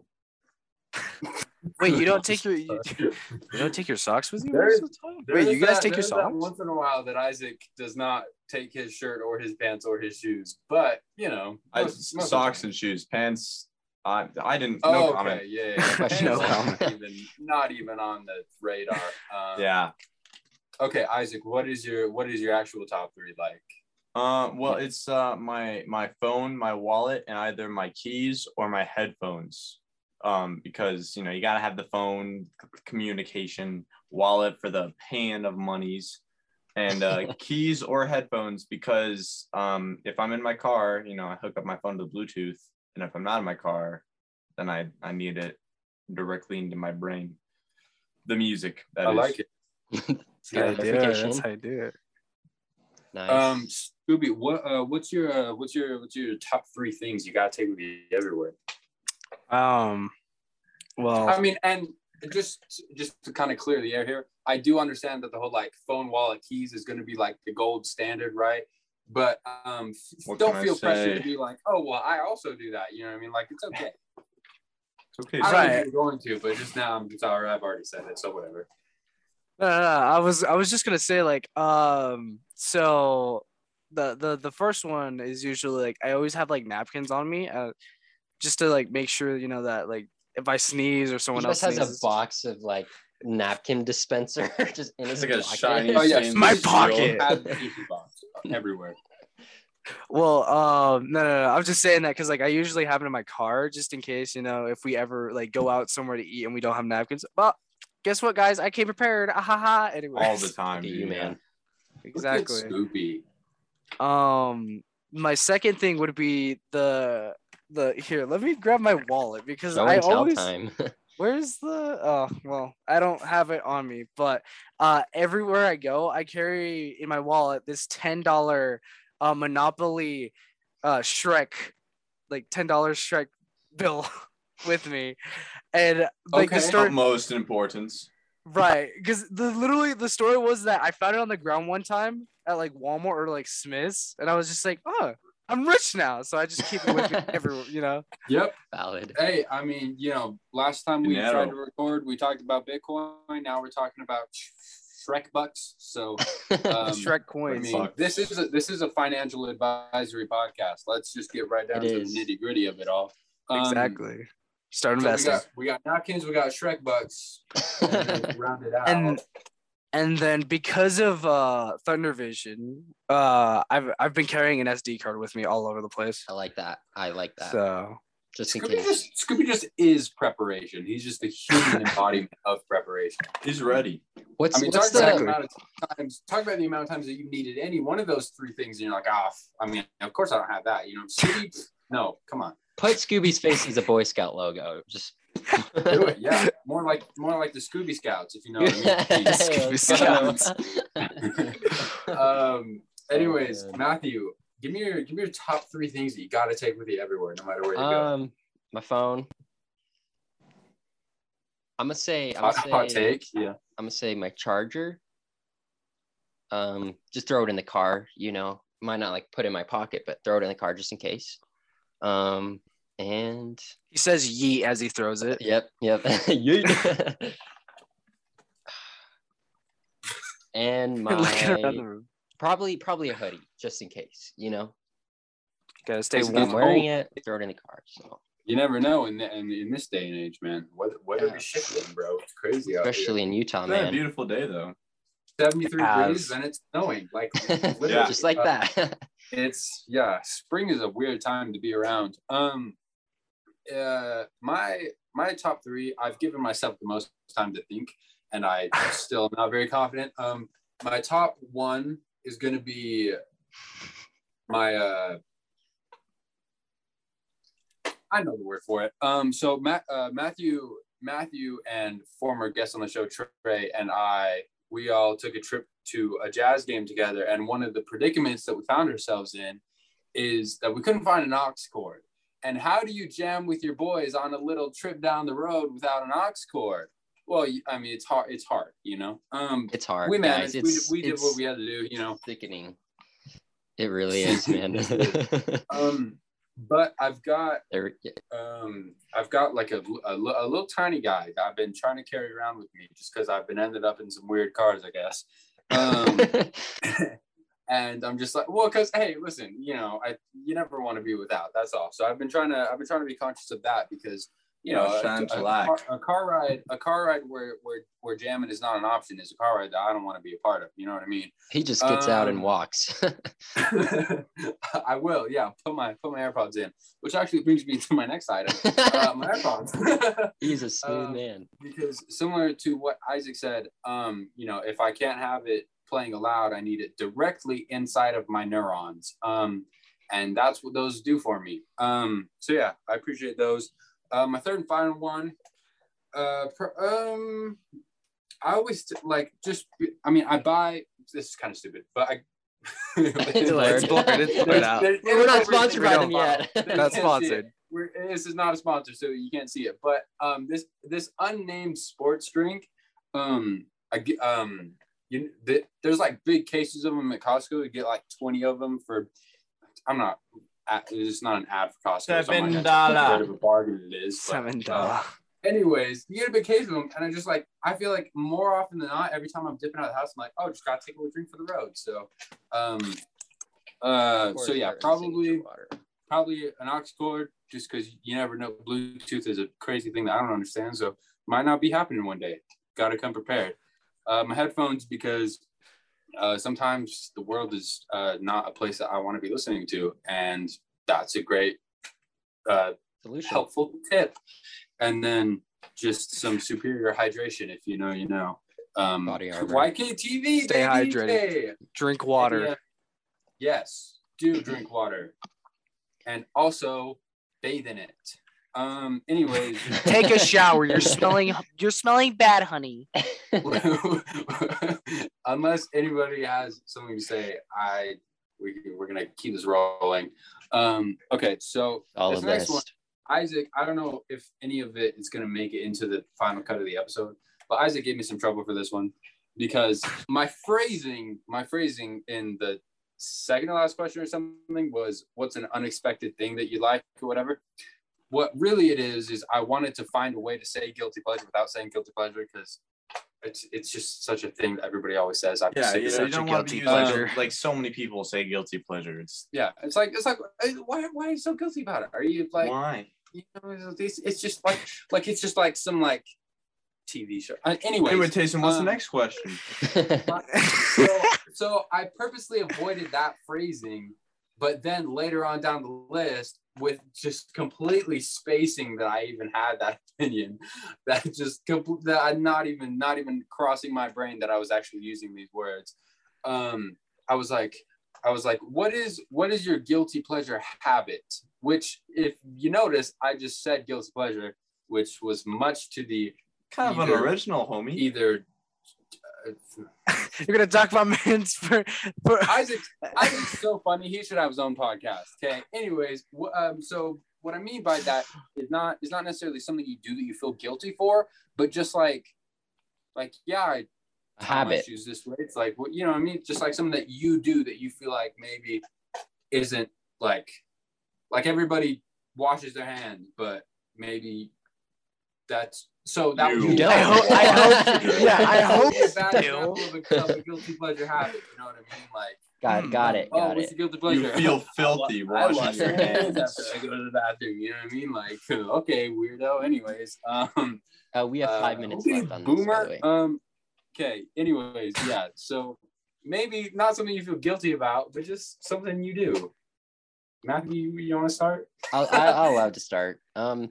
Wait, you don't take your socks with you? There's- most of the time? There Wait, is you guys that- take your there is that socks? once in a while that Isaac does not take his shirt or his pants or his shoes, but you know, most of the Socks time. and shoes, pants. I didn't. Oh, No okay, comment. yeah. Question, Pants no are comment. not even on the radar. Yeah. Okay, Isaac, what is your actual top 3 like? Well, it's my phone, my wallet, and either my keys or my headphones. Because you know you gotta have the phone, communication, wallet for the paying of monies, and keys or headphones because if I'm in my car, you know, I hook up my phone to Bluetooth, and if I'm not in my car, then I need it directly into my brain. The music. I like it. That's how you do it. Clarification. That's how you do it. Nice. Scooby, what's your top 3 things you gotta take with you everywhere? Well, I mean, and just to kind of clear the air here, I do understand that the whole like phone, wallet, keys is going to be like the gold standard, right? But What don't can I feel pressure say? to be like, oh well, I also do that. You know what I mean? Like it's okay. It's okay. I don't Right. know if you're going to, but just now I'm sorry, I've already said it, so whatever. no. I was just gonna say like so the first one is usually like I always have like napkins on me just to like make sure you know that like if I sneeze or He someone just else has a sneezes. box of like napkin dispenser just in his It's like a pocket. shiny Oh yeah, stainless My steel. pocket. Add the tissue box everywhere. Well, no. I'm just saying that because like I usually have it in my car just in case you know if we ever like go out somewhere to eat and we don't have napkins. But guess what, guys? I came prepared. Ah, ha, ha. Anyways, All the time, Look at dude, you, yeah. man. exactly. Look at Scoopy. My second thing would be the here. Let me grab my wallet because Show I and tell always. time. Where's the? Oh well, I don't have it on me, but everywhere I go, I carry in my wallet this $10 Monopoly Shrek, like $10 Shrek bill. with me, and like the Okay. story, Utmost importance. right? Because literally the story was that I found it on the ground one time at like Walmart or like Smith's, and I was just like, oh, I'm rich now, so I just keep it with me everywhere, you know. Yep. Valid. Hey, I mean, last time we Dinero. tried to record, we talked about Bitcoin. Now we're talking about Shrek bucks. So, Shrek I coins. mean, Bucks. this is a financial advisory podcast. Let's just get right down It to is. the nitty gritty of it all. Exactly. Start So investing. we got napkins, we got Shrek bucks, and then round it out. And then because of Thunder Vision, I've been carrying an SD card with me all over the place. I like that. So Just in Scooby case. Scooby just is preparation. He's just the human embodiment of preparation. He's ready. What's I mean, what's talk about, the talk about the amount of times that you needed any one of those three things, and you're like, I mean, of course I don't have that. Scooby, no, come on, put Scooby's face as a Boy Scout logo? Just do it. Yeah, more like the Scooby Scouts, if you know what I mean. Scooby Scouts. Anyways, Oh, man. Matthew, give me your top three things that you got to take with you everywhere, no matter where you go. My phone. I'm gonna say Hot take. Yeah. I'm gonna say my charger. Just throw it in the car, Might not like put it in my pocket, but throw it in the car just in case. And He says yeet as he throws it. yep. Yeet. And Looking around the my room. probably a hoodie, just in case, Gotta stay It's If warm. I'm wearing it, throw it in the car. So You never know in this day and age, man. Weather Yeah. is shifting, bro. It's crazy out especially in Utah, It's been a man. beautiful day though. here. 73 As- degrees, and it's snowing. Like literally, Just like that. It's spring is a weird time to be around. My top three, I've given myself the most time to think, and I still am not very confident. My top one is gonna be my I know the word for it. So Matthew and former guest on the show, Trey, and we all took a trip to a Jazz game together. And one of the predicaments that we found ourselves in is that we couldn't find an aux cord. And how do you jam with your boys on a little trip down the road without an aux cord? Well, I mean, it's hard, It's hard. We guys. managed. We did It's what we had to do, sickening. It really is, man. But I've got There- like a little tiny guy that I've been trying to carry around with me just because I've been ended up in some weird cars, I guess. And I'm just like, well, because hey, listen, you never want to be without. That's all. So I've been trying to be conscious of that because Shine black. a car ride where jamming is not an option is a car ride that I don't want to be a part of. You know what I mean? He just gets out and walks. I will, yeah. Put my AirPods in, which actually brings me to my next item. My AirPods. He's a smooth man. Because similar to what Isaac said, if I can't have it playing aloud, I need it directly inside of my neurons. And that's what those do for me. So yeah, I appreciate those. My third and final one. I always I buy. This is kind of stupid, but I. It's blurred out. We're not sponsored by them yet. Not sponsored. This is not a sponsor, so you can't see it. But this unnamed sports drink, there's like big cases of them at Costco. You get like 20 of them for. It's not an ad for Costco. So I'm like, that's how great of a bargain it is. But, $7. anyways, you get a big case of them, and I feel like more often than not, every time I'm dipping out of the house, I'm like, oh, just gotta take a little drink for the road. So, so yeah, probably an aux cord, just because you never know. Bluetooth is a crazy thing that I don't understand, so might not be happening one day. Got to come prepared. My headphones, because sometimes the world is not a place that I want to be listening to, and that's a great Solution. helpful tip. And then just some superior hydration, if you know, you know. Body armor. YKTV, Stay baby. hydrated. Drink water. Yeah. Yes, do drink water, and also bathe in it. Anyways, Take a shower. You're smelling bad, honey. unless anybody has something to say, we're gonna keep this rolling. Okay, so All this the next one, best. Isaac, I don't know if any of it is gonna make it into the final cut of the episode, but Isaac gave me some trouble for this one because my phrasing in the second to last question or something was, "What's an unexpected thing that you like or whatever?" What really it is I wanted to find a way to say guilty pleasure without saying guilty pleasure because it's just such a thing that everybody always says. You don't want to guilty use pleasure. like so many people say guilty pleasure. It's it's like why are you so guilty about it? Are you like why? You know, it's just like it's just like some like TV show. Anyway, Tayson, what's the next question? so I purposely avoided that phrasing, but then later on down the list, with just completely spacing that I even had that opinion, that I'm not even crossing my brain that I was actually using these words. I was like, what is your guilty pleasure habit? Which, if you notice, I just said guilty pleasure, which was much to the kind of an original, homie. Either you're gonna talk about Mans for Isaac's so funny. He should have his own podcast. Okay. Anyways, so what I mean by that is not necessarily something you do that you feel guilty for, but just like yeah, I tie my shoes this way. It's like, you know what I mean? Just like something that you do that you feel like maybe isn't like everybody washes their hands, but maybe that's so that you would be don't. I hope a bad you example of a guilty pleasure habit. You know what I mean? Like got it. What's the guilty pleasure? You feel filthy I washing wash your hands after I go to the bathroom. You know what I mean? Like, okay, weirdo. Anyways, we have 5 minutes okay, left on this. boomer. By the way. Okay. Anyways, yeah. So maybe not something you feel guilty about, but just something you do. Matthew, you want to start? I'll allow to start.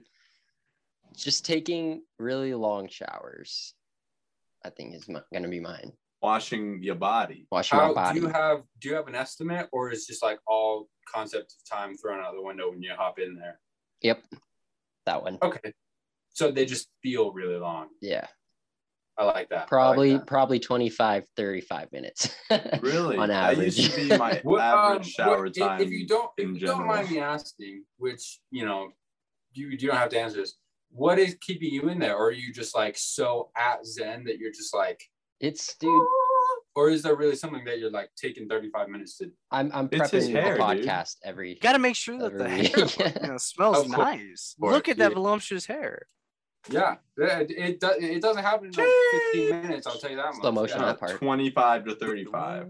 Just taking really long showers, I think is gonna be mine. Washing your body. Washing my body. Do you have an estimate, or is just like all concept of time thrown out the window when you hop in there? Yep, that one. Okay, so they just feel really long. Yeah, I like that. Probably 25, 35 minutes. Really? On average. That used to be my average shower time. If you don't mind me asking, which you don't have to answer this. What is keeping you in there? Or are you just like so at zen that you're just like, it's dude? Or is there really something that you're like taking 35 minutes to? I'm prepping the podcast every. You gotta make sure that the hair smells nice. Look at that voluptuous hair. Yeah, it doesn't happen in like 15 minutes. I'll tell you that much. Slow motion that part. 25 to 35.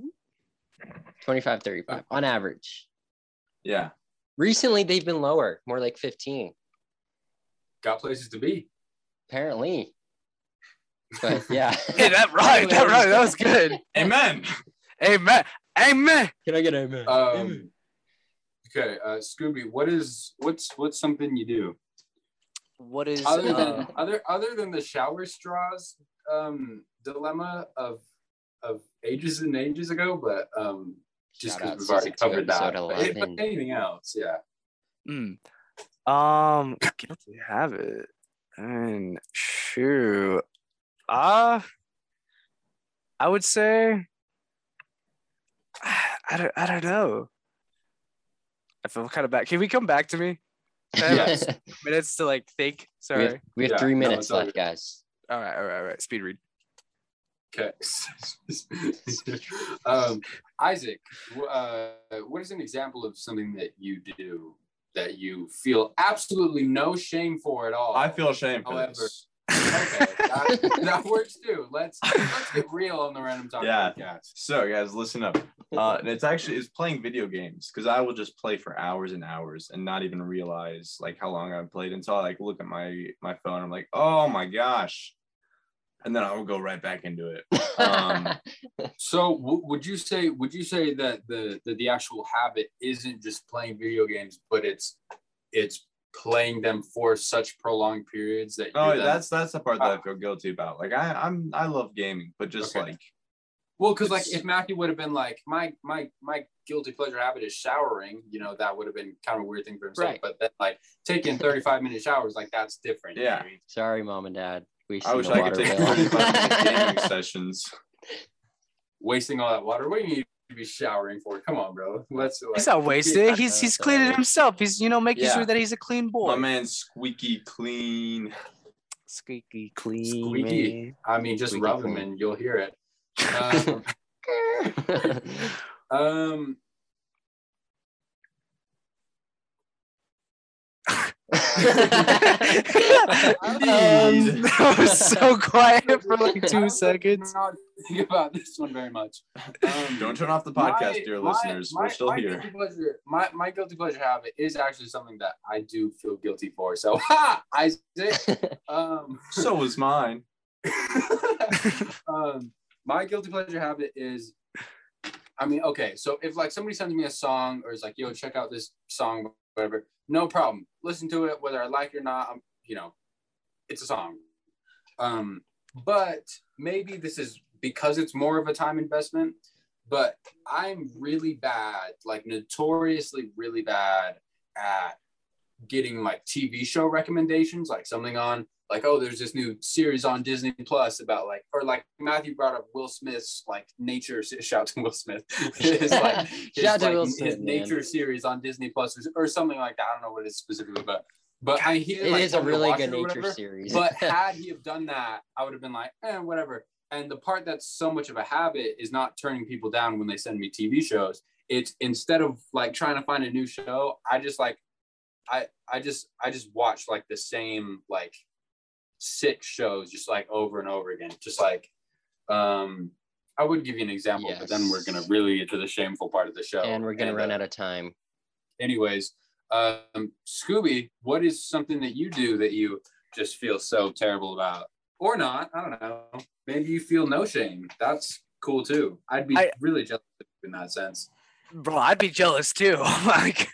25, 35 on average. Yeah. Recently, they've been lower, more like 15. Got places to be. Apparently. But yeah. Hey, that right. That was good. Amen. Amen. Can I get amen? Okay, Scooby, what's something you do? What is other than the shower straws dilemma of ages and ages ago, but just because we've already covered that. But anything else, yeah. Guilty habit. And shoot. I would say I don't know. I feel kind of bad. Can we come back to me? Yes. Minutes to like think. Sorry. We have 3 minutes left, guys. All right. Speed read. Okay. Isaac, what is an example of something that you do that you feel absolutely no shame for at all? I feel shame for However, this. Okay, that works too. Let's get real on the Random Talk podcast. So guys, listen up. And it's playing video games, because I will just play for hours and hours and not even realize like how long I've played until I like look at my phone. I'm like, oh my gosh. And then I will go right back into it. So would you say that the actual habit isn't just playing video games, but it's playing them for such prolonged periods that that's the part that I feel guilty about. Like I love gaming, but just like, well, because like if Matthew would have been like my guilty pleasure habit is showering, that would have been kind of a weird thing for himself. Right. But then like taking 35-minute showers, like that's different. Yeah. You know what I mean? Sorry, mom and dad. I wish I could take 35-minute gaming sessions. Wasting all that water. What do you mean be showering for. Come on, bro. Let's. He's not wasted. He's That's cleaning alright. himself. He's making Yeah. sure that he's a clean boy. My man's squeaky clean. Squeaky clean. Squeaky. Man. I mean, just Squeaky rub him clean. and you'll hear it. Um, That was so quiet for like 2 I seconds. did not think about this one very much. Don't turn off the podcast, dear listeners. We're still here. Guilty pleasure, my guilty pleasure habit is actually something that I do feel guilty for. So, ha, Isaac. So was mine. My guilty pleasure habit is, I mean, okay, so if like somebody sends me a song or is like, yo, check out this song, whatever, no problem. Listen to it, whether I like it or not. It's a song. But maybe this is because it's more of a time investment, but I'm really bad, like notoriously really bad at getting like TV show recommendations, like something on like, oh, there's this new series on Disney Plus about like, or like Matthew brought up Will Smith's like nature, shout to Will Smith, his like, Shout to Will Smith, his nature series on Disney Plus or something like that. I don't know what it is specifically, but I hear It like, is a told me to really watch good it or nature whatever. series. But had he have done that, I would have been like, whatever. And the part that's so much of a habit is not turning people down when they send me TV shows. It's instead of like trying to find a new show, I just like, I just watch like the same like 6 shows just like over and over again. Just like, I would give you an example, but then we're gonna really get to the shameful part of the show, and we're gonna run out of time. Anyways, Scooby, what is something that you do that you just feel so terrible about, or not? I don't know. Maybe you feel no shame. That's cool too. I'd be really jealous in that sense. Bro, I'd be jealous too. Like,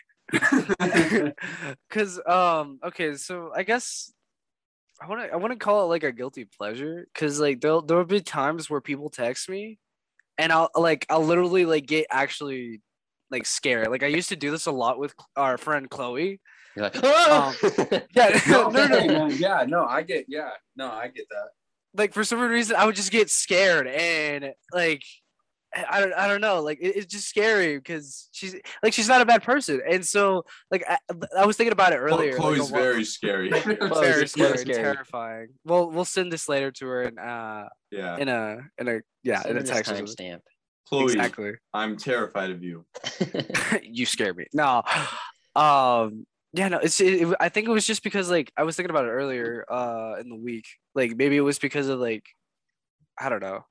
cause okay, so I guess I want to call it like a guilty pleasure, cause like there'll be times where people text me, and I'll literally like get actually like scared. Like I used to do this a lot with our friend Chloe. You're like, oh! Yeah, no. Man. Yeah, no, I get that. Like for some reason, I would just get scared, and like I don't know, like it's just scary because she's not a bad person, and so like I was thinking about it earlier. Chloe's like, very scary. very scary, scary. terrifying. Well, we'll send this later to her in Yeah. in a text. timestamp. Chloe, Exactly. I'm terrified of you. You scare me. No, yeah, no. I think it was just because like I was thinking about it earlier in the week. Like maybe it was because of like I don't know.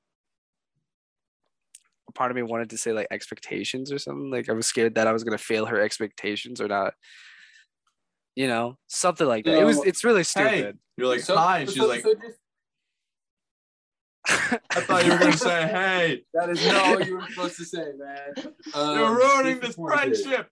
Part of me wanted to say like expectations or something. Like I was scared that I was gonna fail her expectations or not. You know, something like that. It's really Hey, stupid. you're like, hi. And she's like, I thought you were going to say, hey. That is not what you were supposed to say, man. You're ruining this friendship.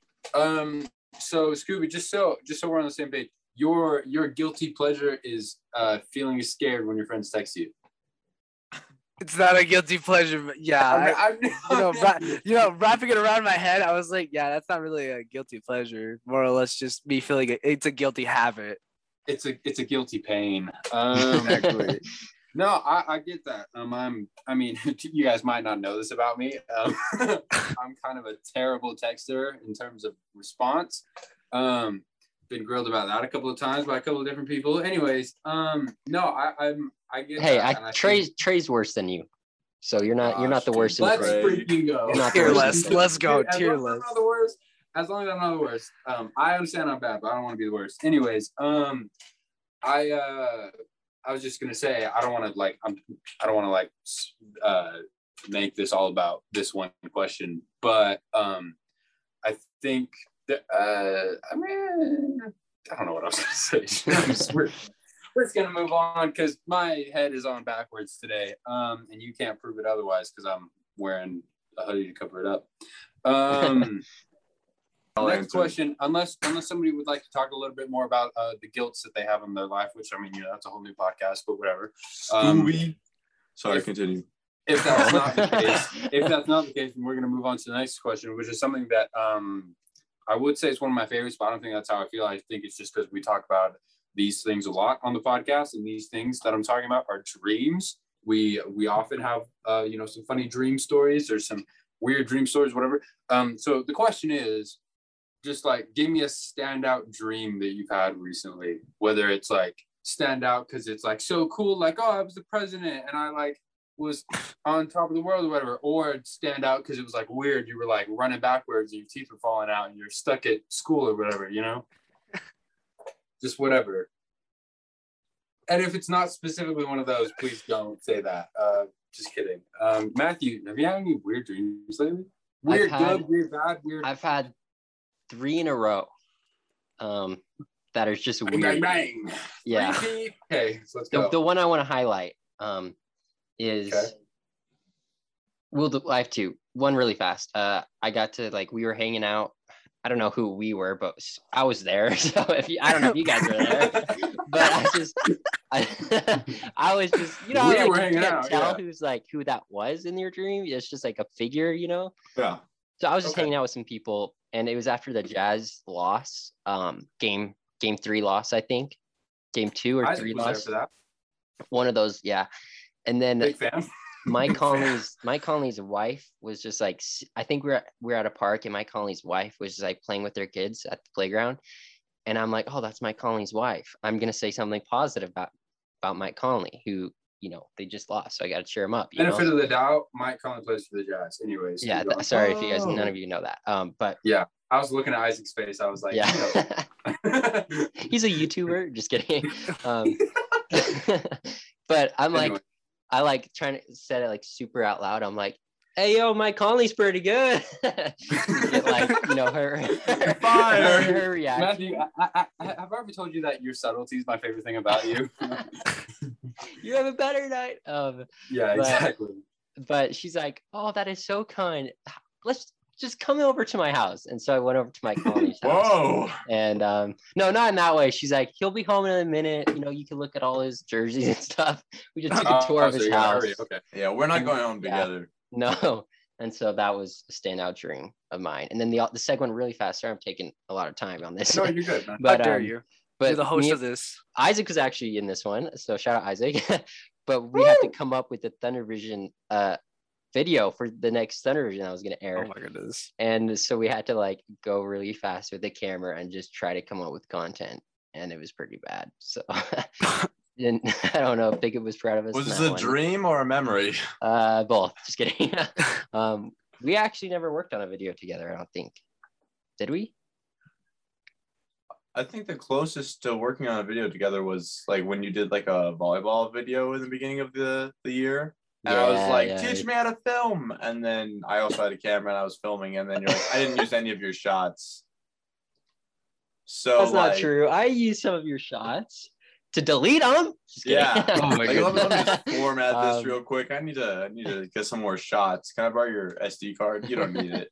So Scooby, just so we're on the same page, your guilty pleasure is feeling scared when your friends text you. It's not a guilty pleasure, but yeah. Wrapping it around my head, I was like, yeah, that's not really a guilty pleasure. More or less, just me feeling it's a guilty habit. It's a guilty pain. Exactly. No, I get that. I mean, you guys might not know this about me. I'm kind of a terrible texter in terms of response. Been grilled about that a couple of times by a couple of different people. Anyways, no, I get. Hey, that, Trey's worse than you, so you're not the worst in the Let's group. freaking go. You're not the Tier worst. list. Let's go. As Tier long as I'm list. not the worst. As long as I'm not the worst. I understand I'm bad, but I don't want to be the worst. Anyways, I was just gonna say I don't want to make this all about this one question, but I think that I mean I don't know what I was gonna say. We're just gonna move on because my head is on backwards today, and you can't prove it otherwise because I'm wearing a hoodie to cover it up. Next question, unless somebody would like to talk a little bit more about the guilts that they have in their life, which I mean, that's a whole new podcast, but whatever. Sorry, continue. If that's not the case, then we're gonna move on to the next question, which is something that I would say is one of my favorites, but I don't think that's how I feel. I think it's just because we talk about these things a lot on the podcast, and these things that I'm talking about are dreams. We often have some funny dream stories or some weird dream stories, whatever. So the question is, just like give me a standout dream that you've had recently, whether it's like stand out because it's like so cool, like, oh, I was the president and I like was on top of the world or whatever, or stand out because it was like weird, you were like running backwards and your teeth were falling out and you're stuck at school or whatever, you know. Just whatever. And if it's not specifically one of those, please don't say that. Just kidding. Matthew, have you had any weird dreams lately? Weird good, weird bad, weird. I've had 3 in a row. That are just weird. Bang, bang, bang. Yeah. Okay, so let's go. The one I want to highlight is I have 2. One really fast. I got to like we were hanging out. I don't know who we were, but I was there. So I don't know if you guys were there, but I was just, you know, we like, were you hanging can't out, tell yeah. who that was in your dream. It's just like a figure, you know? Yeah. So I was just Okay. hanging out with some people, and it was after the Jazz loss, game 3 loss, I think. Game 2 or Isaac 3 was there loss. for that. One of those, yeah. And then Big fan. Mike Big fan. Conley's wife was just like, I think we're at a park, and Mike Conley's wife was just like playing with their kids at the playground, and I'm like, oh, that's Mike Conley's wife. I'm gonna say something positive about Mike Conley, who, you know, they just lost, so I got to cheer him up. You Benefit know? of the doubt, Mike Conley plays for the Jazz. Anyways. Yeah. keep going. Sorry if you guys, none Oh. of you know that. But Yeah. I was looking at Isaac's face. I was like, yeah, you he's a YouTuber. Just kidding. But I'm like, Anyway. I like trying to set it like super out loud. I'm like, hey, yo, Mike Conley's pretty good. Get like, you know, her reaction. Matthew, I have I ever told you that your subtlety is my favorite thing about you? You have a better night. Yeah, But- exactly. But she's like, oh, that is so kind. Let's just come over to my house. And so I went over to Mike Conley's house. Whoa. And no, not in that way. She's like, he'll be home in a minute. You know, you can look at all his jerseys and stuff. We just took a tour of so his you gotta house. hurry. Okay. Yeah, we're not going home Yeah. together. No. And so that was a standout dream of mine. And then the second one really fast. Sorry, I'm taking a lot of time on this. No, you're good, man. But, How dare you? But You're the host me- of this. Isaac was actually in this one. So shout out Isaac. But we had to come up with the Thunder Vision video for the next Thunder Vision that was going to air. Oh my goodness. And so we had to like go really fast with the camera and just try to come up with content. And it was pretty bad. So and I don't know if Pickett was proud of us. Was in this that a one. dream or a memory? Both. Just kidding. We actually never worked on a video together, I don't think. Did we? I think the closest to working on a video together was like when you did like a volleyball video in the beginning of the year. And I was like, teach me how to film. And then I also had a camera and I was filming. And then you're like, I didn't use any of your shots. So That's not like, true. I used some of your shots to delete them. Just kidding. Yeah. Oh my Like, let me just format this Um, real quick. I need to get some more shots. Can I borrow your SD card? You don't need it.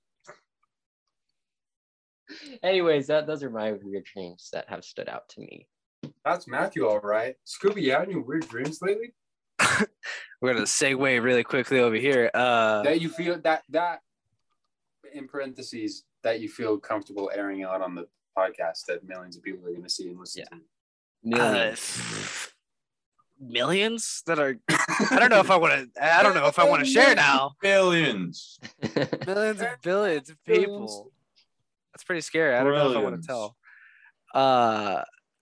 Anyways, those are my weird dreams that have stood out to me. That's Matthew, all right. Scooby, you had any weird dreams lately? We're gonna segue really quickly over here. That you feel that in parentheses that you feel comfortable airing out on the podcast that millions of people are going to see and listen to. Millions. Millions that are. I don't know if I want to. I don't know if I want to share now. Billions. Millions and billions of people. That's pretty scary. I don't know if I want to Brilliance. tell.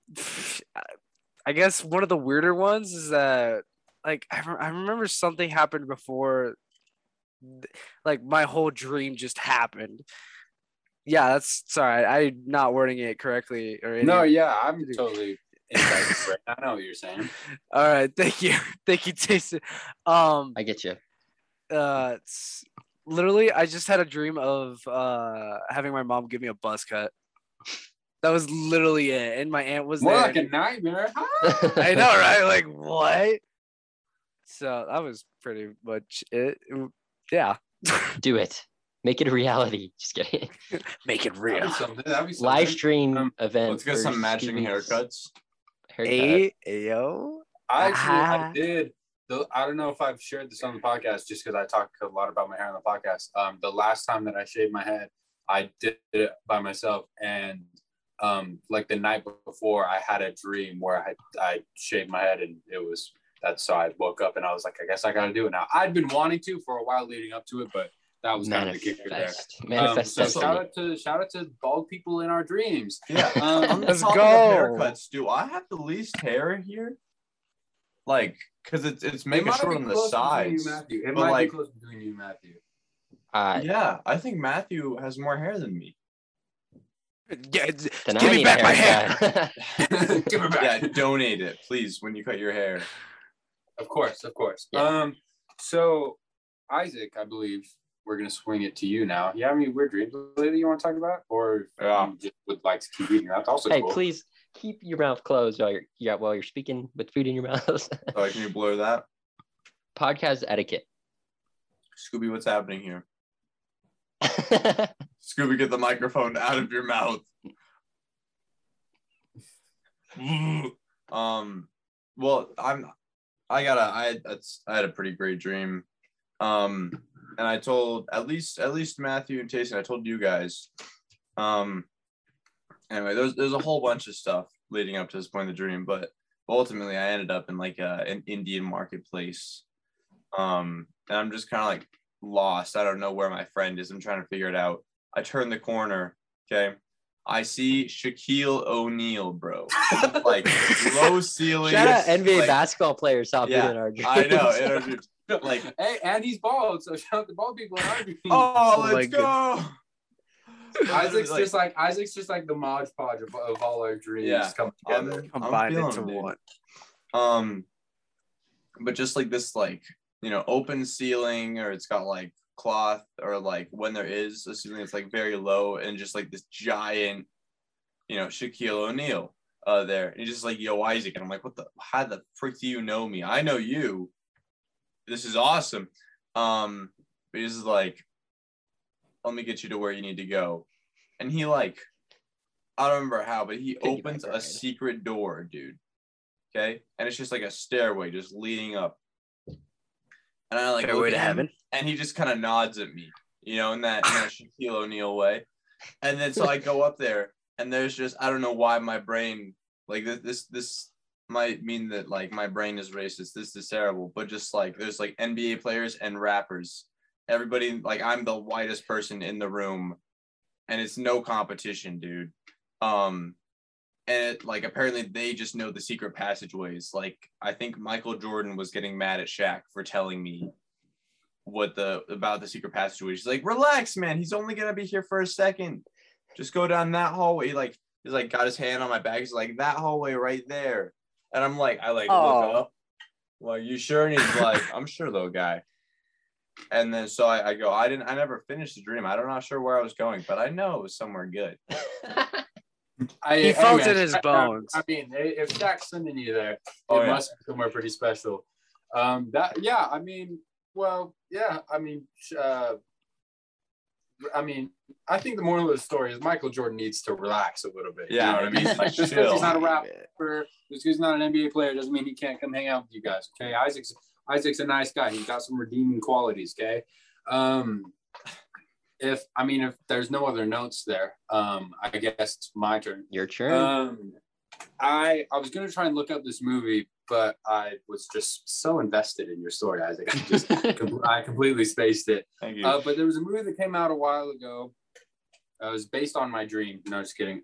I guess one of the weirder ones is that, like, I remember something happened before, like, my whole dream just happened. Yeah, that's sorry. I'm not wording it correctly or anything. No, yeah, I'm totally excited. Right? I know what you're saying. All right, thank you, Jason. I get you. Literally, I just had a dream of having my mom give me a buzz cut. That was literally it, and my aunt was More there. like a nightmare. I know, right? Like, what? So that was pretty much it. Yeah. Do it. Make it a reality. Just kidding. Make it That'd real. be something. That'd be something. Live stream Um, event. Let's get for some matching Scooby's haircuts. haircut. Hey, yo. I Ah. did. I don't know if I've shared this on the podcast just because I talk a lot about my hair on the podcast. The last time that I shaved my head, I did it by myself. And like the night before, I had a dream where I shaved my head and it was that. So I woke up and I was like, I guess I got to do it now. I'd been wanting to for a while leading up to it, but That was kind of the kicker there. Manifest So destiny. shout out to bald people in our dreams. Yeah. On the Let's topic go. of haircuts, do I have the least hair here? Like, because it's making might short be on the close between you, sides. Matthew. It but, might like, be close between you and Matthew. Yeah, I think Matthew has more hair than me. Yeah, Then give I me need back a my haircut. Give it back. Yeah, donate it, please, when you cut your hair. Of course. Yeah. So Isaac, I believe we're gonna swing it to you now. You have any weird dreams lately you want to talk about, or Yeah. you just would like to keep reading? That's also Hey, cool. please keep your mouth closed while you're speaking with food in your mouth. Sorry, can you blur that? Podcast etiquette. Scooby, what's happening here? Scooby, get the microphone out of your mouth. Well, I had a pretty great dream. And I told at least Matthew and Tayson, I told you guys. Anyway, there's a whole bunch of stuff leading up to this point in the dream, but ultimately I ended up in like an Indian marketplace. And I'm just kind of like lost. I don't know where my friend is. I'm trying to figure it out. I turn the corner. Okay. I see Shaquille O'Neal, bro. Like low ceiling. Shout out NBA like, basketball players hopping Yeah, in our dreams. I know. In our dreams. Like, hey, and he's bald, so shout out to bald people in our dreams. oh, my let's go. Isaac's Like, just like the Mod Podge of all our dreams Yeah. coming together. combined feeling into them, dude. one. But just like this, like, you know, open ceiling, or it's got like cloth, or like when there is a ceiling, it's like very low, and just like this giant, you know, Shaquille O'Neal there. And he's just like, yo, Isaac. And I'm like, how the frick do you know me? I know you. This is awesome. But he's just like, let me get you to where you need to go. And he like, I don't remember how, but he opens a secret door, dude. Okay. And it's just like a stairway just leading up. And I like Stairway look to at him, heaven. and he just kind of nods at me, you know, in that Shaquille O'Neal way. And then so I go up there, and there's just, I don't know why my brain, like this might mean that like my brain is racist. This is terrible, but just like there's like NBA players and rappers. Everybody, like, I'm the whitest person in the room, and it's no competition, dude. And it, like, apparently they just know the secret passageways. Like, I think Michael Jordan was getting mad at Shaq for telling me about the secret passageways. He's like, relax, man. He's only gonna be here for a second. Just go down that hallway. He's like got his hand on my back. He's like, that hallway right there. And I'm like, look up. Well, you sure? And he's like, I'm sure, though, guy. And then so I go, I never finished the dream. I'm not sure where I was going, but I know it was somewhere good. He felt it in his bones. I mean, if Shaq's sending you there, Oh, it yeah. must be somewhere pretty special. I think the moral of the story is Michael Jordan needs to relax a little bit. Yeah, You know what I mean? like, Just because chill. he's not a rapper, just because he's not an NBA player, doesn't mean he can't come hang out with you guys. Okay, Isaac's a nice guy. He's got some redeeming qualities. Okay, if there's no other notes there, I guess it's my turn. Your turn. I was gonna try and look up this movie, but I was just so invested in your story, Isaac. I completely spaced it. Thank you. But there was a movie that came out a while ago. It was based on my dream. No, just kidding.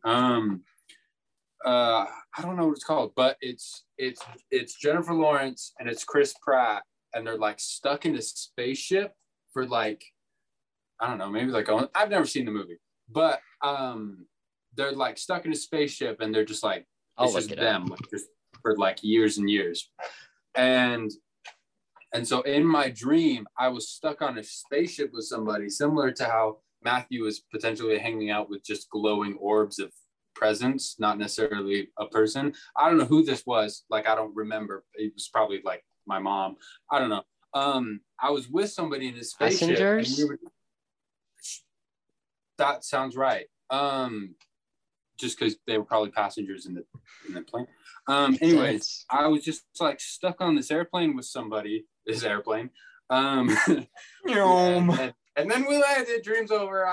I don't know what it's called, but it's Jennifer Lawrence and it's Chris Pratt, and they're like stuck in a spaceship for like, I don't know, maybe like I've never seen the movie, but they're like stuck in a spaceship, and they're just like, it's just them, like, just for like years and years, and so in my dream I was stuck on a spaceship with somebody, similar to how Matthew was potentially hanging out with just glowing orbs of presence, not necessarily a person. I don't know who this was. Like, I don't remember. It was probably like my mom. I don't know. I was with somebody in a spaceship. Passengers? And that sounds right. Just because they were probably passengers in the plane. Anyways, I was just like stuck on this airplane with somebody. This airplane. And then we landed. Dream's over.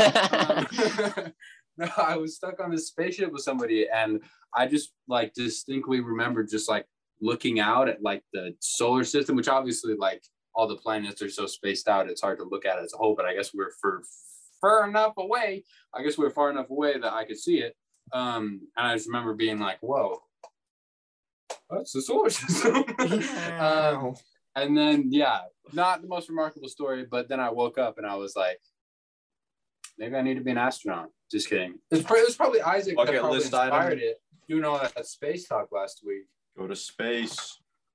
No, I was stuck on this spaceship with somebody, and I just like distinctly remember just like looking out at like the solar system, which obviously like all the planets are so spaced out, it's hard to look at it as a whole. But I guess we're far enough away. I guess we're far enough away that I could see it. And I just remember being like, "Whoa, that's the solar system." And then, yeah, not the most remarkable story. But then I woke up and I was like, maybe I need to be an astronaut. Just kidding. It was probably Isaac that Bucket probably list inspired item. it. Doing all that space talk last week. Go to space.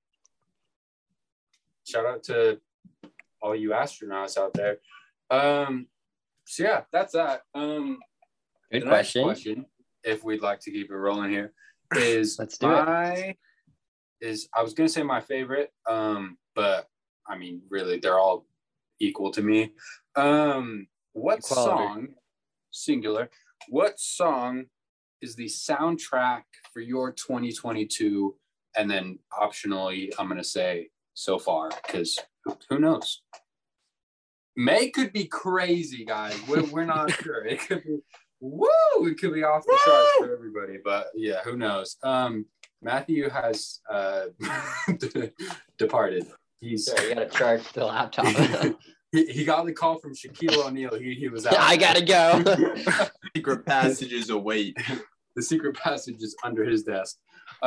Shout out to all you astronauts out there. So yeah, that's that. Good The next question. question, if we'd like to keep it rolling here, is Let's do it. I was gonna say my favorite, but I mean, really, they're all equal to me. What Equality. song, singular? What song is the soundtrack for your 2022? And then optionally, I'm gonna say so far, because who knows? May could be crazy, guys. We're not sure. It could be it could be off the charts for everybody, but yeah, who knows? Matthew has departed. He's Sorry, you gotta charge the laptop. he got the call from Shaquille O'Neal. He was out. I gotta go. Secret passages await. The secret passage is under his desk.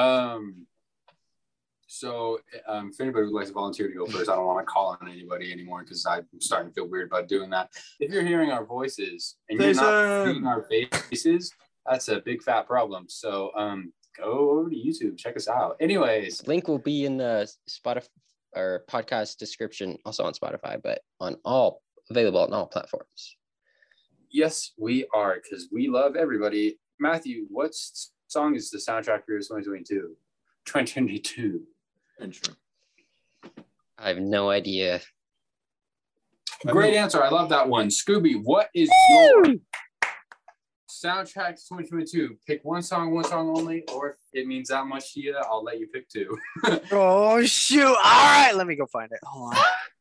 So if anybody would like to volunteer to go first, I don't want to call on anybody anymore because I'm starting to feel weird about doing that. If you're hearing our voices and you're not seeing our faces, that's a big fat problem. So go over to YouTube, check us out. Anyways, Link will be in the Spotify or podcast description, also on Spotify, but available on all platforms. yes, we are, because we love everybody. Matthew, what song is the soundtrack for your 2022? 2022. Intro. I have no idea. Great answer. I love that one. Scooby, what is your soundtrack to 2022? Pick one song only, or if it means that much to you, I'll let you pick two. Oh shoot! All right, let me go find it. Hold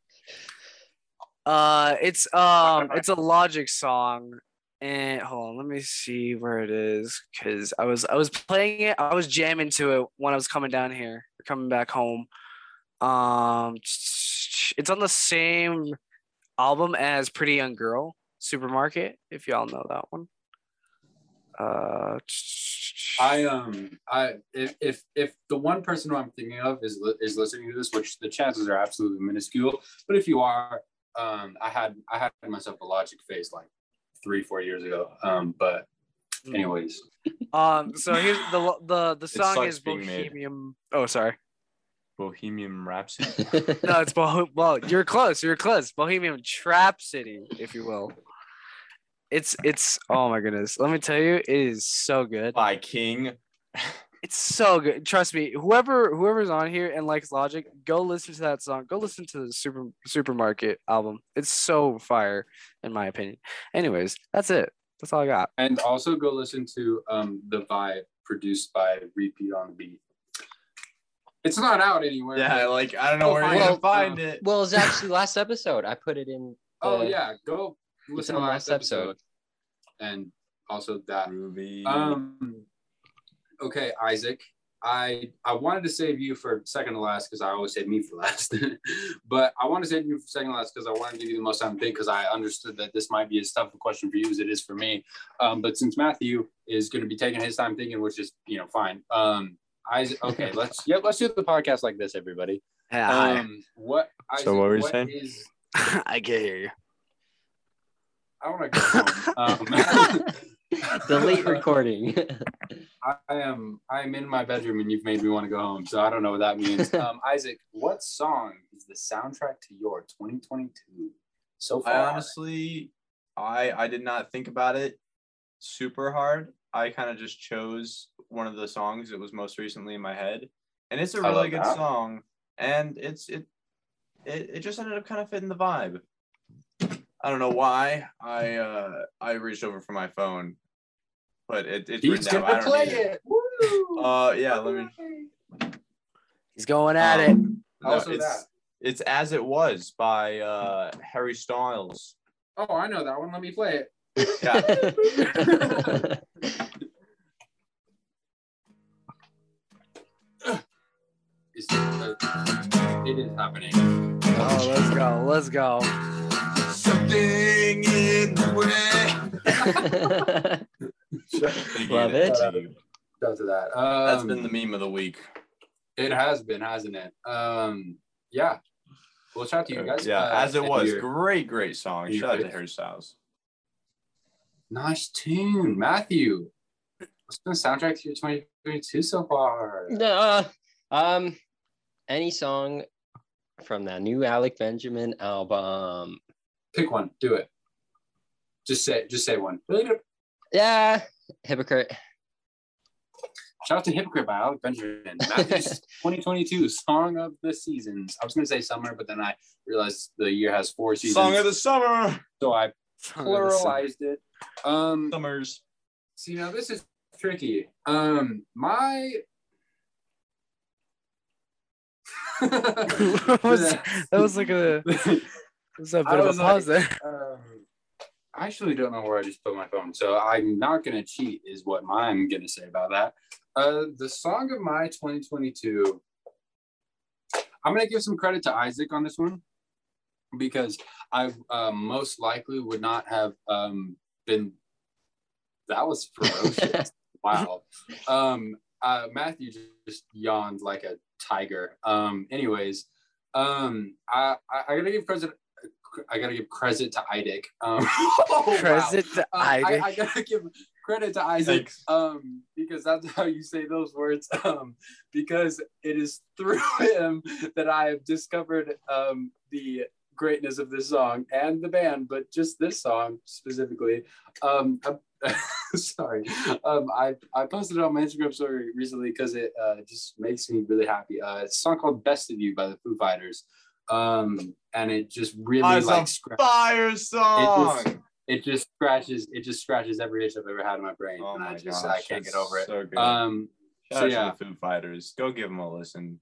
on. It's a Logic song, and hold on, let me see where it is, because I was playing it, I was jamming to it when I was coming down here, coming back home. It's on the same album as Pretty Young Girl, Supermarket, if y'all know that one. If the one person who I'm thinking of is listening to this, which the chances are absolutely minuscule, but if you are, I had myself a Logic phase like 3-4 years ago. But anyways, So here's the song sucks is being made. Bohemian. Oh, sorry. Bohemian Rhapsody. No, it's well, you're close. Bohemian Rhapsody, if you will. It's oh my goodness. Let me tell you, it is so good. By King. It's so good. Trust me. Whoever's on here and likes Logic, go listen to that song. Go listen to the Supermarket album. It's so fire, in my opinion. Anyways, that's it. That's all I got. and also go listen to The Vibe, produced by Repeat on the Beat. It's not out anywhere. Yeah, but- like I don't know Go where find you're it. gonna find it. Well, it's actually last episode. I put it in. Oh yeah, go It's listen on to last episode. and also that. Groovy. Okay, Isaac. I wanted to save you for second to last because I always save me for last. But I want to save you for second to last because I want to give you the most time to think, because I understood that this might be as tough a question for you as it is for me. But since Matthew is going to be taking his time thinking, which is fine. Isaac, okay, let's do the podcast like this, everybody. Yeah, Isaac, So what were you saying? I can hear you. I want to go home. Delete recording. I am in my bedroom and you've made me want to go home, so I don't know what that means. Isaac, what song is the soundtrack to your 2022 so far? I honestly, I did not think about it super hard. I kind of just chose one of the songs that was most recently in my head, and it's a I really love good that. song, and it just ended up kind of fitting the vibe. I don't know why I reached over for my phone, but it's He's written down. I gonna don't play need it. Woo! Yeah, let me. He's going at it. No, Also that. it's As It Was by Harry Styles. Oh, I know that one. Let me play it. Yeah. It is happening. Oh, let's go. Let's go. Something in the way. Love it. Shout out to that. That's been the meme of the week. It has been, hasn't it? Yeah. Well, shout out to you guys. Yeah, as it was. Your Great song. your Shout out to fifth. Harry Styles. nice tune, Matthew. What's been the soundtrack to your 2022 so far? Any song from that new Alec Benjamin album. Pick one. Do it. Just say one. Yeah, Hypocrite. Shout out to Hypocrite by Alec Benjamin. Matthew's 2022 song of the seasons. I was gonna say summer, but then I realized the year has 4 seasons. Song of the summer. So I pluralized it. Summers. See, now this is tricky. My that was like a bit of a pause there. I actually don't know where I just put my phone, so I'm not gonna cheat, is what I'm gonna say about that. The song of my 2022. I'm gonna give some credit to Isaac on this one because I most likely would not have been. That was ferocious. Wow. Matthew just yawned like a tiger. Anyways, I gotta give credit. I gotta give credit to Isaac. Credit to Isaac. I gotta give credit to Isaac. Thanks. Because that's how you say those words. Because it is through him that I have discovered the greatness of this song and the band, but just this song specifically. Sorry. I posted it on my Instagram story recently because it just makes me really happy. It's a song called Best of You by the Foo Fighters. And it just really fire song. It just scratches every itch I've ever had in my brain. Oh and my I gosh, can't get over it. So good. So Shout yeah. out to the Foo Fighters. Go give them a listen.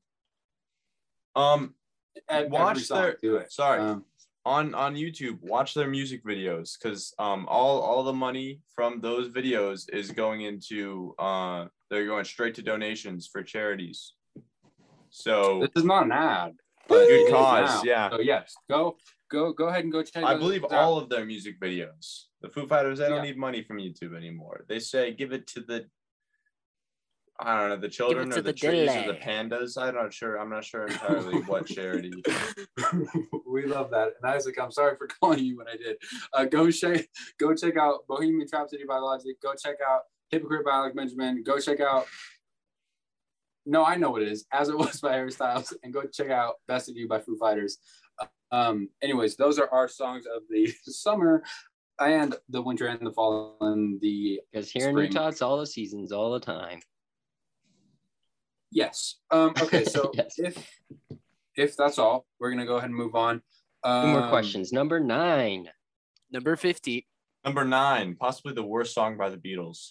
Every Watch song, their do it. sorry. On YouTube, watch their music videos because all the money from those videos is going into they're going straight to donations for charities. So This is not an ad. good It is cause, now. yeah. So yes, go ahead and go check. I those believe out. all of their music videos. The Foo Fighters, they don't Yeah. need money from YouTube anymore. They say give it to the I don't know, the children to or the the trees or the Dille. pandas. I'm not sure entirely what charity. We love that. And Isaac, I'm sorry for calling you when I did. Go check out Bohemian Rhapsody by Logic. Go check out Hypocrite by Alec Benjamin. Go check out. No, I know what it is. As It Was by Harry Styles. And go check out Best of You by Foo Fighters. Anyways, those are our songs of the summer and the winter and the fall and the Because here in spring. Utah, it's all the seasons, all the time. Yes. Okay. So Yes. if that's all, we're gonna go ahead and move on. Two more questions. Number 9. Number 50. Number 9, possibly the worst song by the Beatles.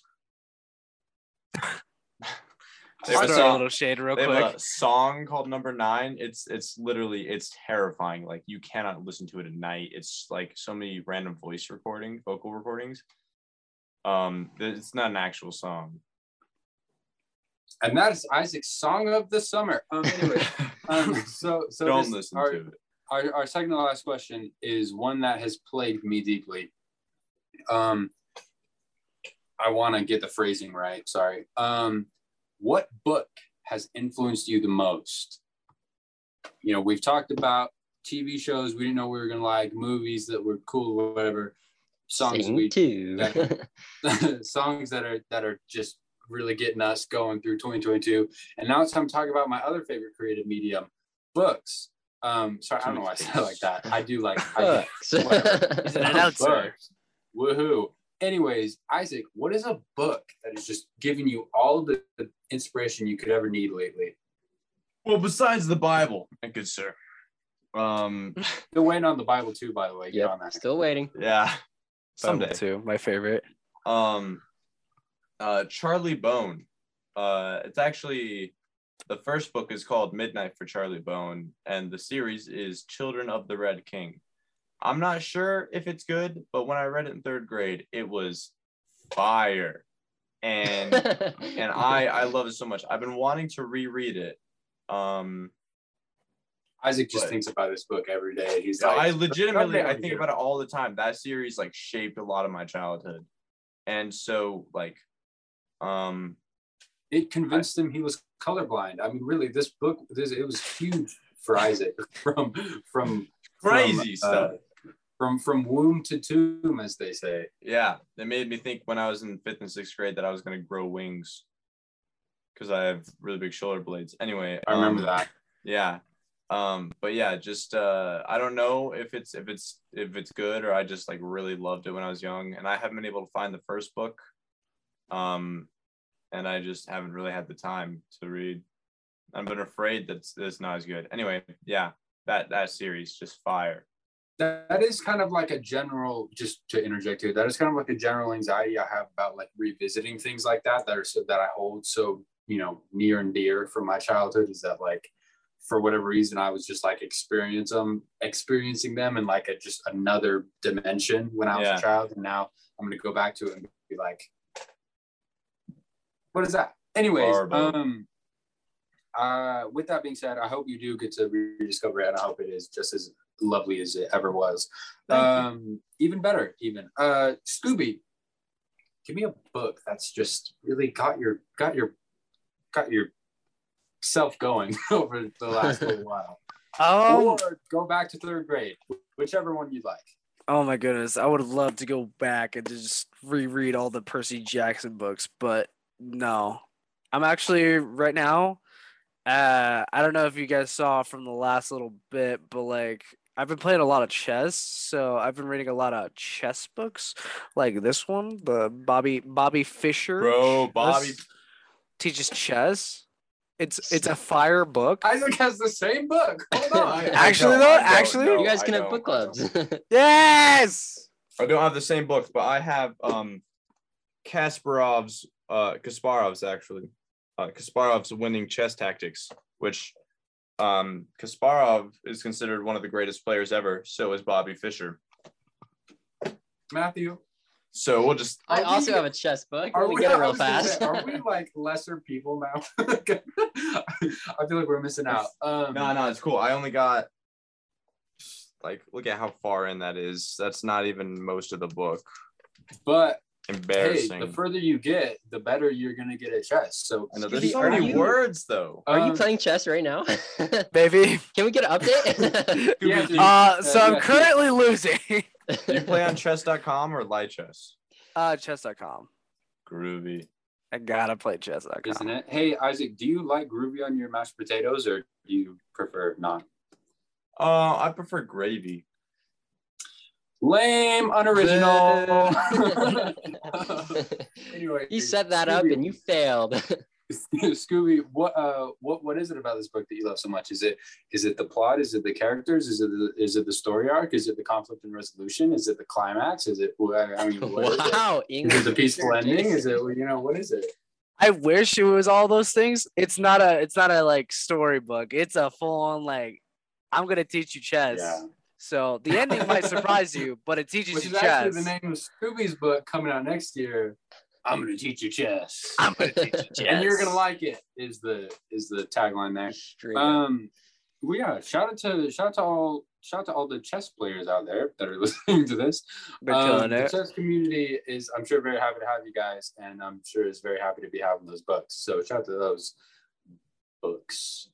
They have a Just throw a song- little shade real They quick. have a song called Number 9. It's terrifying. Like you cannot listen to it at night. It's like so many random vocal recordings. It's not an actual song. And that is Isaac's song of the summer. Anyway, so Don't this- listen our, to it. Our second to last question is one that has plagued me deeply. I want to get the phrasing right. Sorry. What book has influenced you the most? You know, we've talked about TV shows we didn't know we were gonna like, movies that were cool or whatever, songs Sing we too. songs that are just really getting us going through 2022. And now it's time to talk about my other favorite creative medium, books. Sorry, I don't know why I said it like that. I do like Books. whatever. He's an announcer. Books. Woohoo. Anyways, Isaac, what is a book that is just giving you all the inspiration you could ever need lately? Well, besides the Bible, my good sir. Still waiting on the Bible too, by the way. Get on Yep, that. still waiting. Yeah. Someday. Too, my favorite. Charlie Bone. It's actually the first book is called Midnight for Charlie Bone, and the series is Children of the Red King. I'm not sure if it's good, but when I read it in 3rd grade, it was fire. And I love it so much. I've been wanting to reread it. I Isaac just But- thinks about this book every day. He's No, like, I legitimately, "Someday I I'll think get about it all the time. That series like shaped a lot of my childhood, and so like, It convinced him he was colorblind. I mean, really, this book, it was huge for Isaac from crazy stuff. From womb to tomb, as they say. Yeah, it made me think when I was in 5th and 6th grade that I was gonna grow wings because I have really big shoulder blades. Anyway, I remember that. Yeah. But yeah, just I don't know if it's good, or I just like really loved it when I was young, and I haven't been able to find the first book. And I just haven't really had the time to read. I've been afraid that it's not as good. Anyway, yeah, that series just fire. That is kind of like a general, just to interject here, that is kind of like a general anxiety I have about like revisiting things like that that I hold so, you know, near and dear from my childhood, is that like for whatever reason I was just like experiencing them in like just another dimension when I was a child, and now I'm gonna go back to it and be like, what is that? Anyways, with that being said, I hope you do get to rediscover it, and I hope it is just as lovely as it ever was. Even better, even. Scooby, give me a book that's just really got your self going over the last little while. Or go back to 3rd grade, whichever one you'd like. Oh my goodness, I would have loved to go back and just reread all the Percy Jackson books, but no. I'm actually right now, I don't know if you guys saw from the last little bit, but like I've been playing a lot of chess, so I've been reading a lot of chess books, like this one, the Bobby Fischer. Bro, Bobby teaches chess. It's a fire book. Isaac has the same book. Hold on. Actually, you guys can have book clubs. Yes. I don't have the same books, but I have Kasparov's Winning Chess Tactics, which Kasparov is considered one of the greatest players ever. So is Bobby Fischer. Matthew. So we'll just. I also have a chess book. We get it real fast. Are we like lesser people now? I feel like we're missing out. No, it's cool. I only got like, look at how far in that is. That's not even most of the book. But embarrassing. Hey, the further you get, the better you're gonna get at chess. So I know there's so many words though. Are you playing chess right now? Baby. Can we get an update? Yeah, so I'm currently losing. Do you play on chess.com or Lichess? Chess.com. Groovy. I gotta play chess.com. Isn't it? Hey, Isaac, do you like groovy on your mashed potatoes, or do you prefer not? I prefer gravy. Lame, unoriginal. Anyway, you set that up and you failed. Scooby, what is it about this book that you love so much? Is it the plot? Is it the characters? Is it the story arc? Is it the conflict and resolution? Is it the climax? Is it wow, English. Is it the peaceful ending? Is it what is it? I wish it was all those things. It's not a like storybook. It's a full on like I'm gonna teach you chess. Yeah. So the ending might surprise you, but it teaches Which you is chess. actually the name of Scooby's book coming out next year. I'm gonna teach you chess. I'm gonna teach you chess. And you're gonna like it. Is the tagline there? Well, yeah. Shout out to all the chess players out there that are listening to this. The chess community is, I'm sure, very happy to have you guys, and I'm sure is very happy to be having those books. So shout out to those books.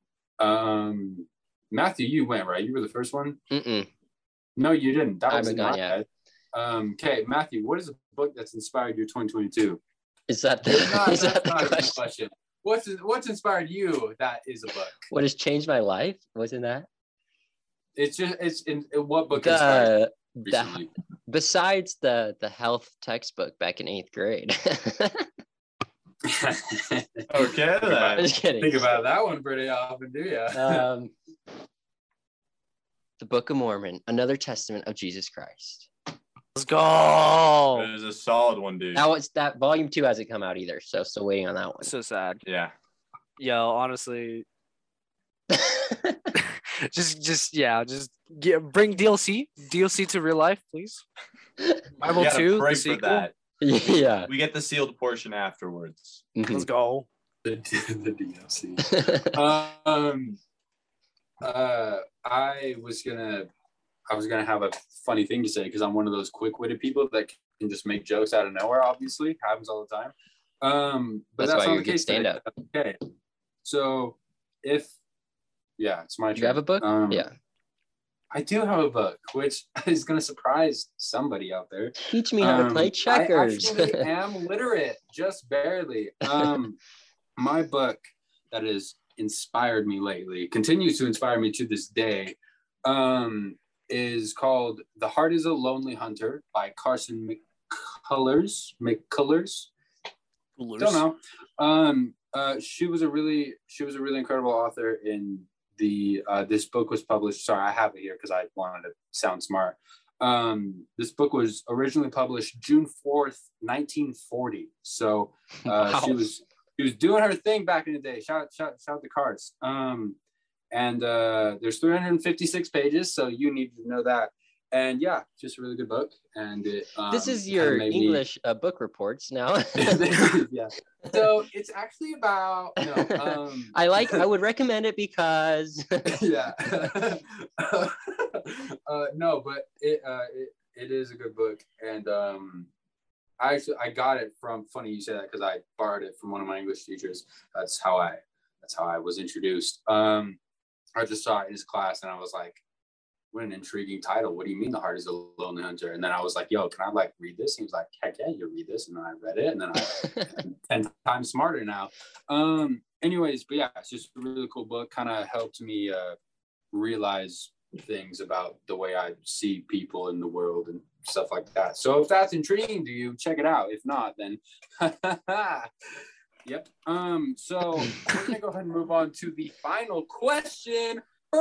Matthew, you went right. You were the first one. No, you didn't. That was not yet. Okay, Matthew, what is a book that's inspired your 2022? Is that the question? What's inspired you? That is a book. What has changed my life? Wasn't that? It's in what book inspired you recently? Besides the health textbook back in 8th grade. Okay, I'm just kidding. Think about that one pretty often, do you? The Book of Mormon, another testament of Jesus Christ. Let's go. It was a solid one, dude. Oh. Volume 2 hasn't come out either, so still waiting on that one. So sad. Yeah. Yo, honestly, just bring DLC to real life, please. Bible 2, the sequel. That. Yeah. We get the sealed portion afterwards. Let's go. The DLC. I was gonna have a funny thing to say because I'm one of those quick-witted people that can just make jokes out of nowhere. Obviously, happens all the time. But that's why not you're the a good case today. stand-up. Okay, so it's my turn. Do you have a book? Yeah. I do have a book, which is going to surprise somebody out there. Teach me how to play checkers. I actually am literate, just barely. My book that has inspired me lately, continues to inspire me to this day, is called "The Heart Is a Lonely Hunter" by Carson McCullers. Don't know. She was a really incredible author. In the this book was published. Sorry, I have it here because I wanted to sound smart. This book was originally published June 4th, 1940. So Wow. she was doing her thing back in the day. Shout the cards. And there's 356 pages, so you need to know that. And yeah, just a really good book. And it, this is your English book reports now. Yeah. So it's actually about I would recommend it because yeah. No, but it is a good book. And I got it from, funny you say that, because I borrowed it from one of my English teachers. That's how I was introduced. I just saw it in his class and I was like, what an intriguing title. What do you mean The Heart is a Lonely Hunter? And then I was like, yo, can I read this? He was like, heck yeah, you read this. And then I read it, and then I'm 10 times smarter now. Anyways, but yeah, it's just a really cool book. Kind of helped me realize things about the way I see people in the world and stuff like that. So if that's intriguing to you, check it out. If not, then yep. So we're gonna go ahead and move on to the final question.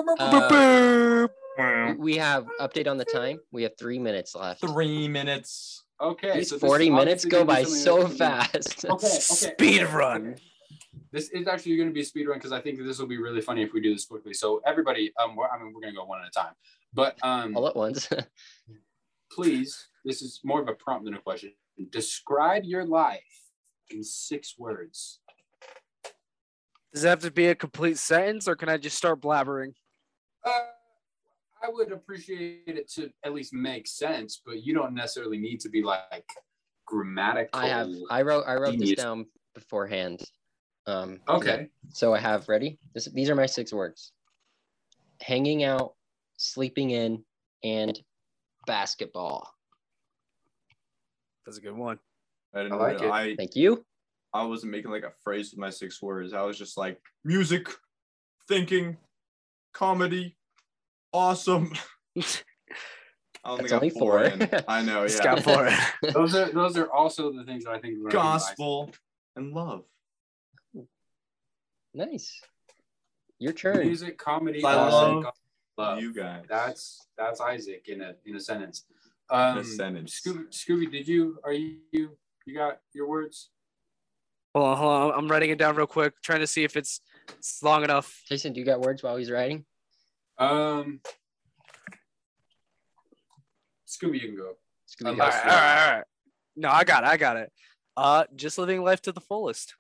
We have update on the time. We have 3 minutes left. 3 minutes. Okay. These So 40 minutes go by so fast. Okay. Speed run. This is actually going to be a speed run because I think this will be really funny if we do this quickly. So everybody, we're going to go one at a time. But all at once. Please, this is more of a prompt than a question. Describe your life in 6 words. Does it have to be a complete sentence, or can I just start blabbering? I would appreciate it to at least make sense, but you don't necessarily need to be like grammatical. I wrote this down beforehand. Okay. So I have ready. These are my 6 words: hanging out, sleeping in, and basketball. That's a good one. I didn't I like know. Thank you. I wasn't making like a phrase with my 6 words. I was just like music, thinking, comedy, awesome. I don't That's think only I'm 4 4. in. I know, Just yeah. got for it. Those are also the things that I think we're gonna Gospel and love. Nice. Your realize. turn. Music, comedy, I awesome, love you guys. That's Isaac in a sentence. A sentence. Scooby, you got your words? Hold on. I'm writing it down real quick, trying to see if it's long enough. Jason, do you got words while he's writing? Scooby, you can go. Scooby, All go. All right. No, I got it. Just living life to the fullest.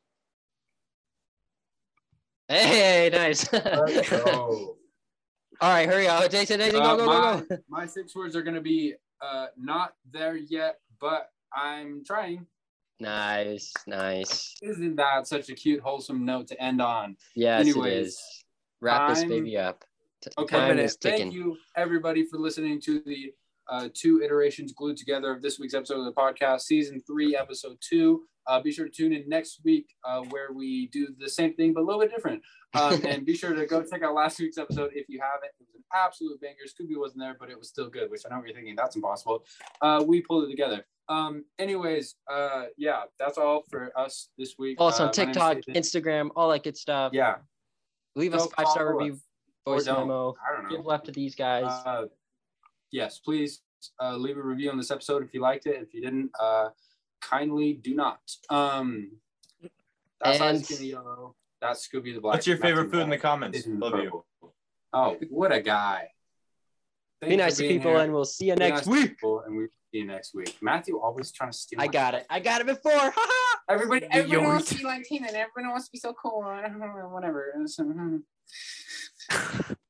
Hey, nice. Let's go. All right, hurry up. Jason, go. My 6 words are gonna be not there yet, but I'm trying. Nice. Isn't that such a cute, wholesome note to end on? Yes, Anyways, it is. Wrap this time- baby up. Okay, Time is ticking. thank you everybody for listening to the 2 iterations glued together of this week's episode of the podcast, season 3, episode 2. Be sure to tune in next week where we do the same thing but a little bit different. And be sure to go check out last week's episode if you haven't. It was an absolute banger. Scooby wasn't there, but it was still good, which I know what you're thinking. That's impossible. We pulled it together. Anyways, yeah, that's all for us this week. Follow us on My name's TikTok, Nathan. Instagram, all that good stuff. Yeah. Leave us Go 5-star follow review, us. voice Or don't. memo. I don't know. Give left to these guys. Yes, please leave a review on this episode if you liked it. If you didn't, kindly do not. That's And- Isaac in the yellow. That's Scooby the Black. What's your favorite Matthew food in the Black. comments? Jason the Love you. purple. Oh, what a guy. Be Thanks nice for to being people, here. and we'll see you Be next nice to week. people, and we'll see you next week. Matthew always trying to steal. I my got it. I got it before. Ha ha. Everybody Yoink. wants to be like Tina, and everyone wants to be so cool. Whatever.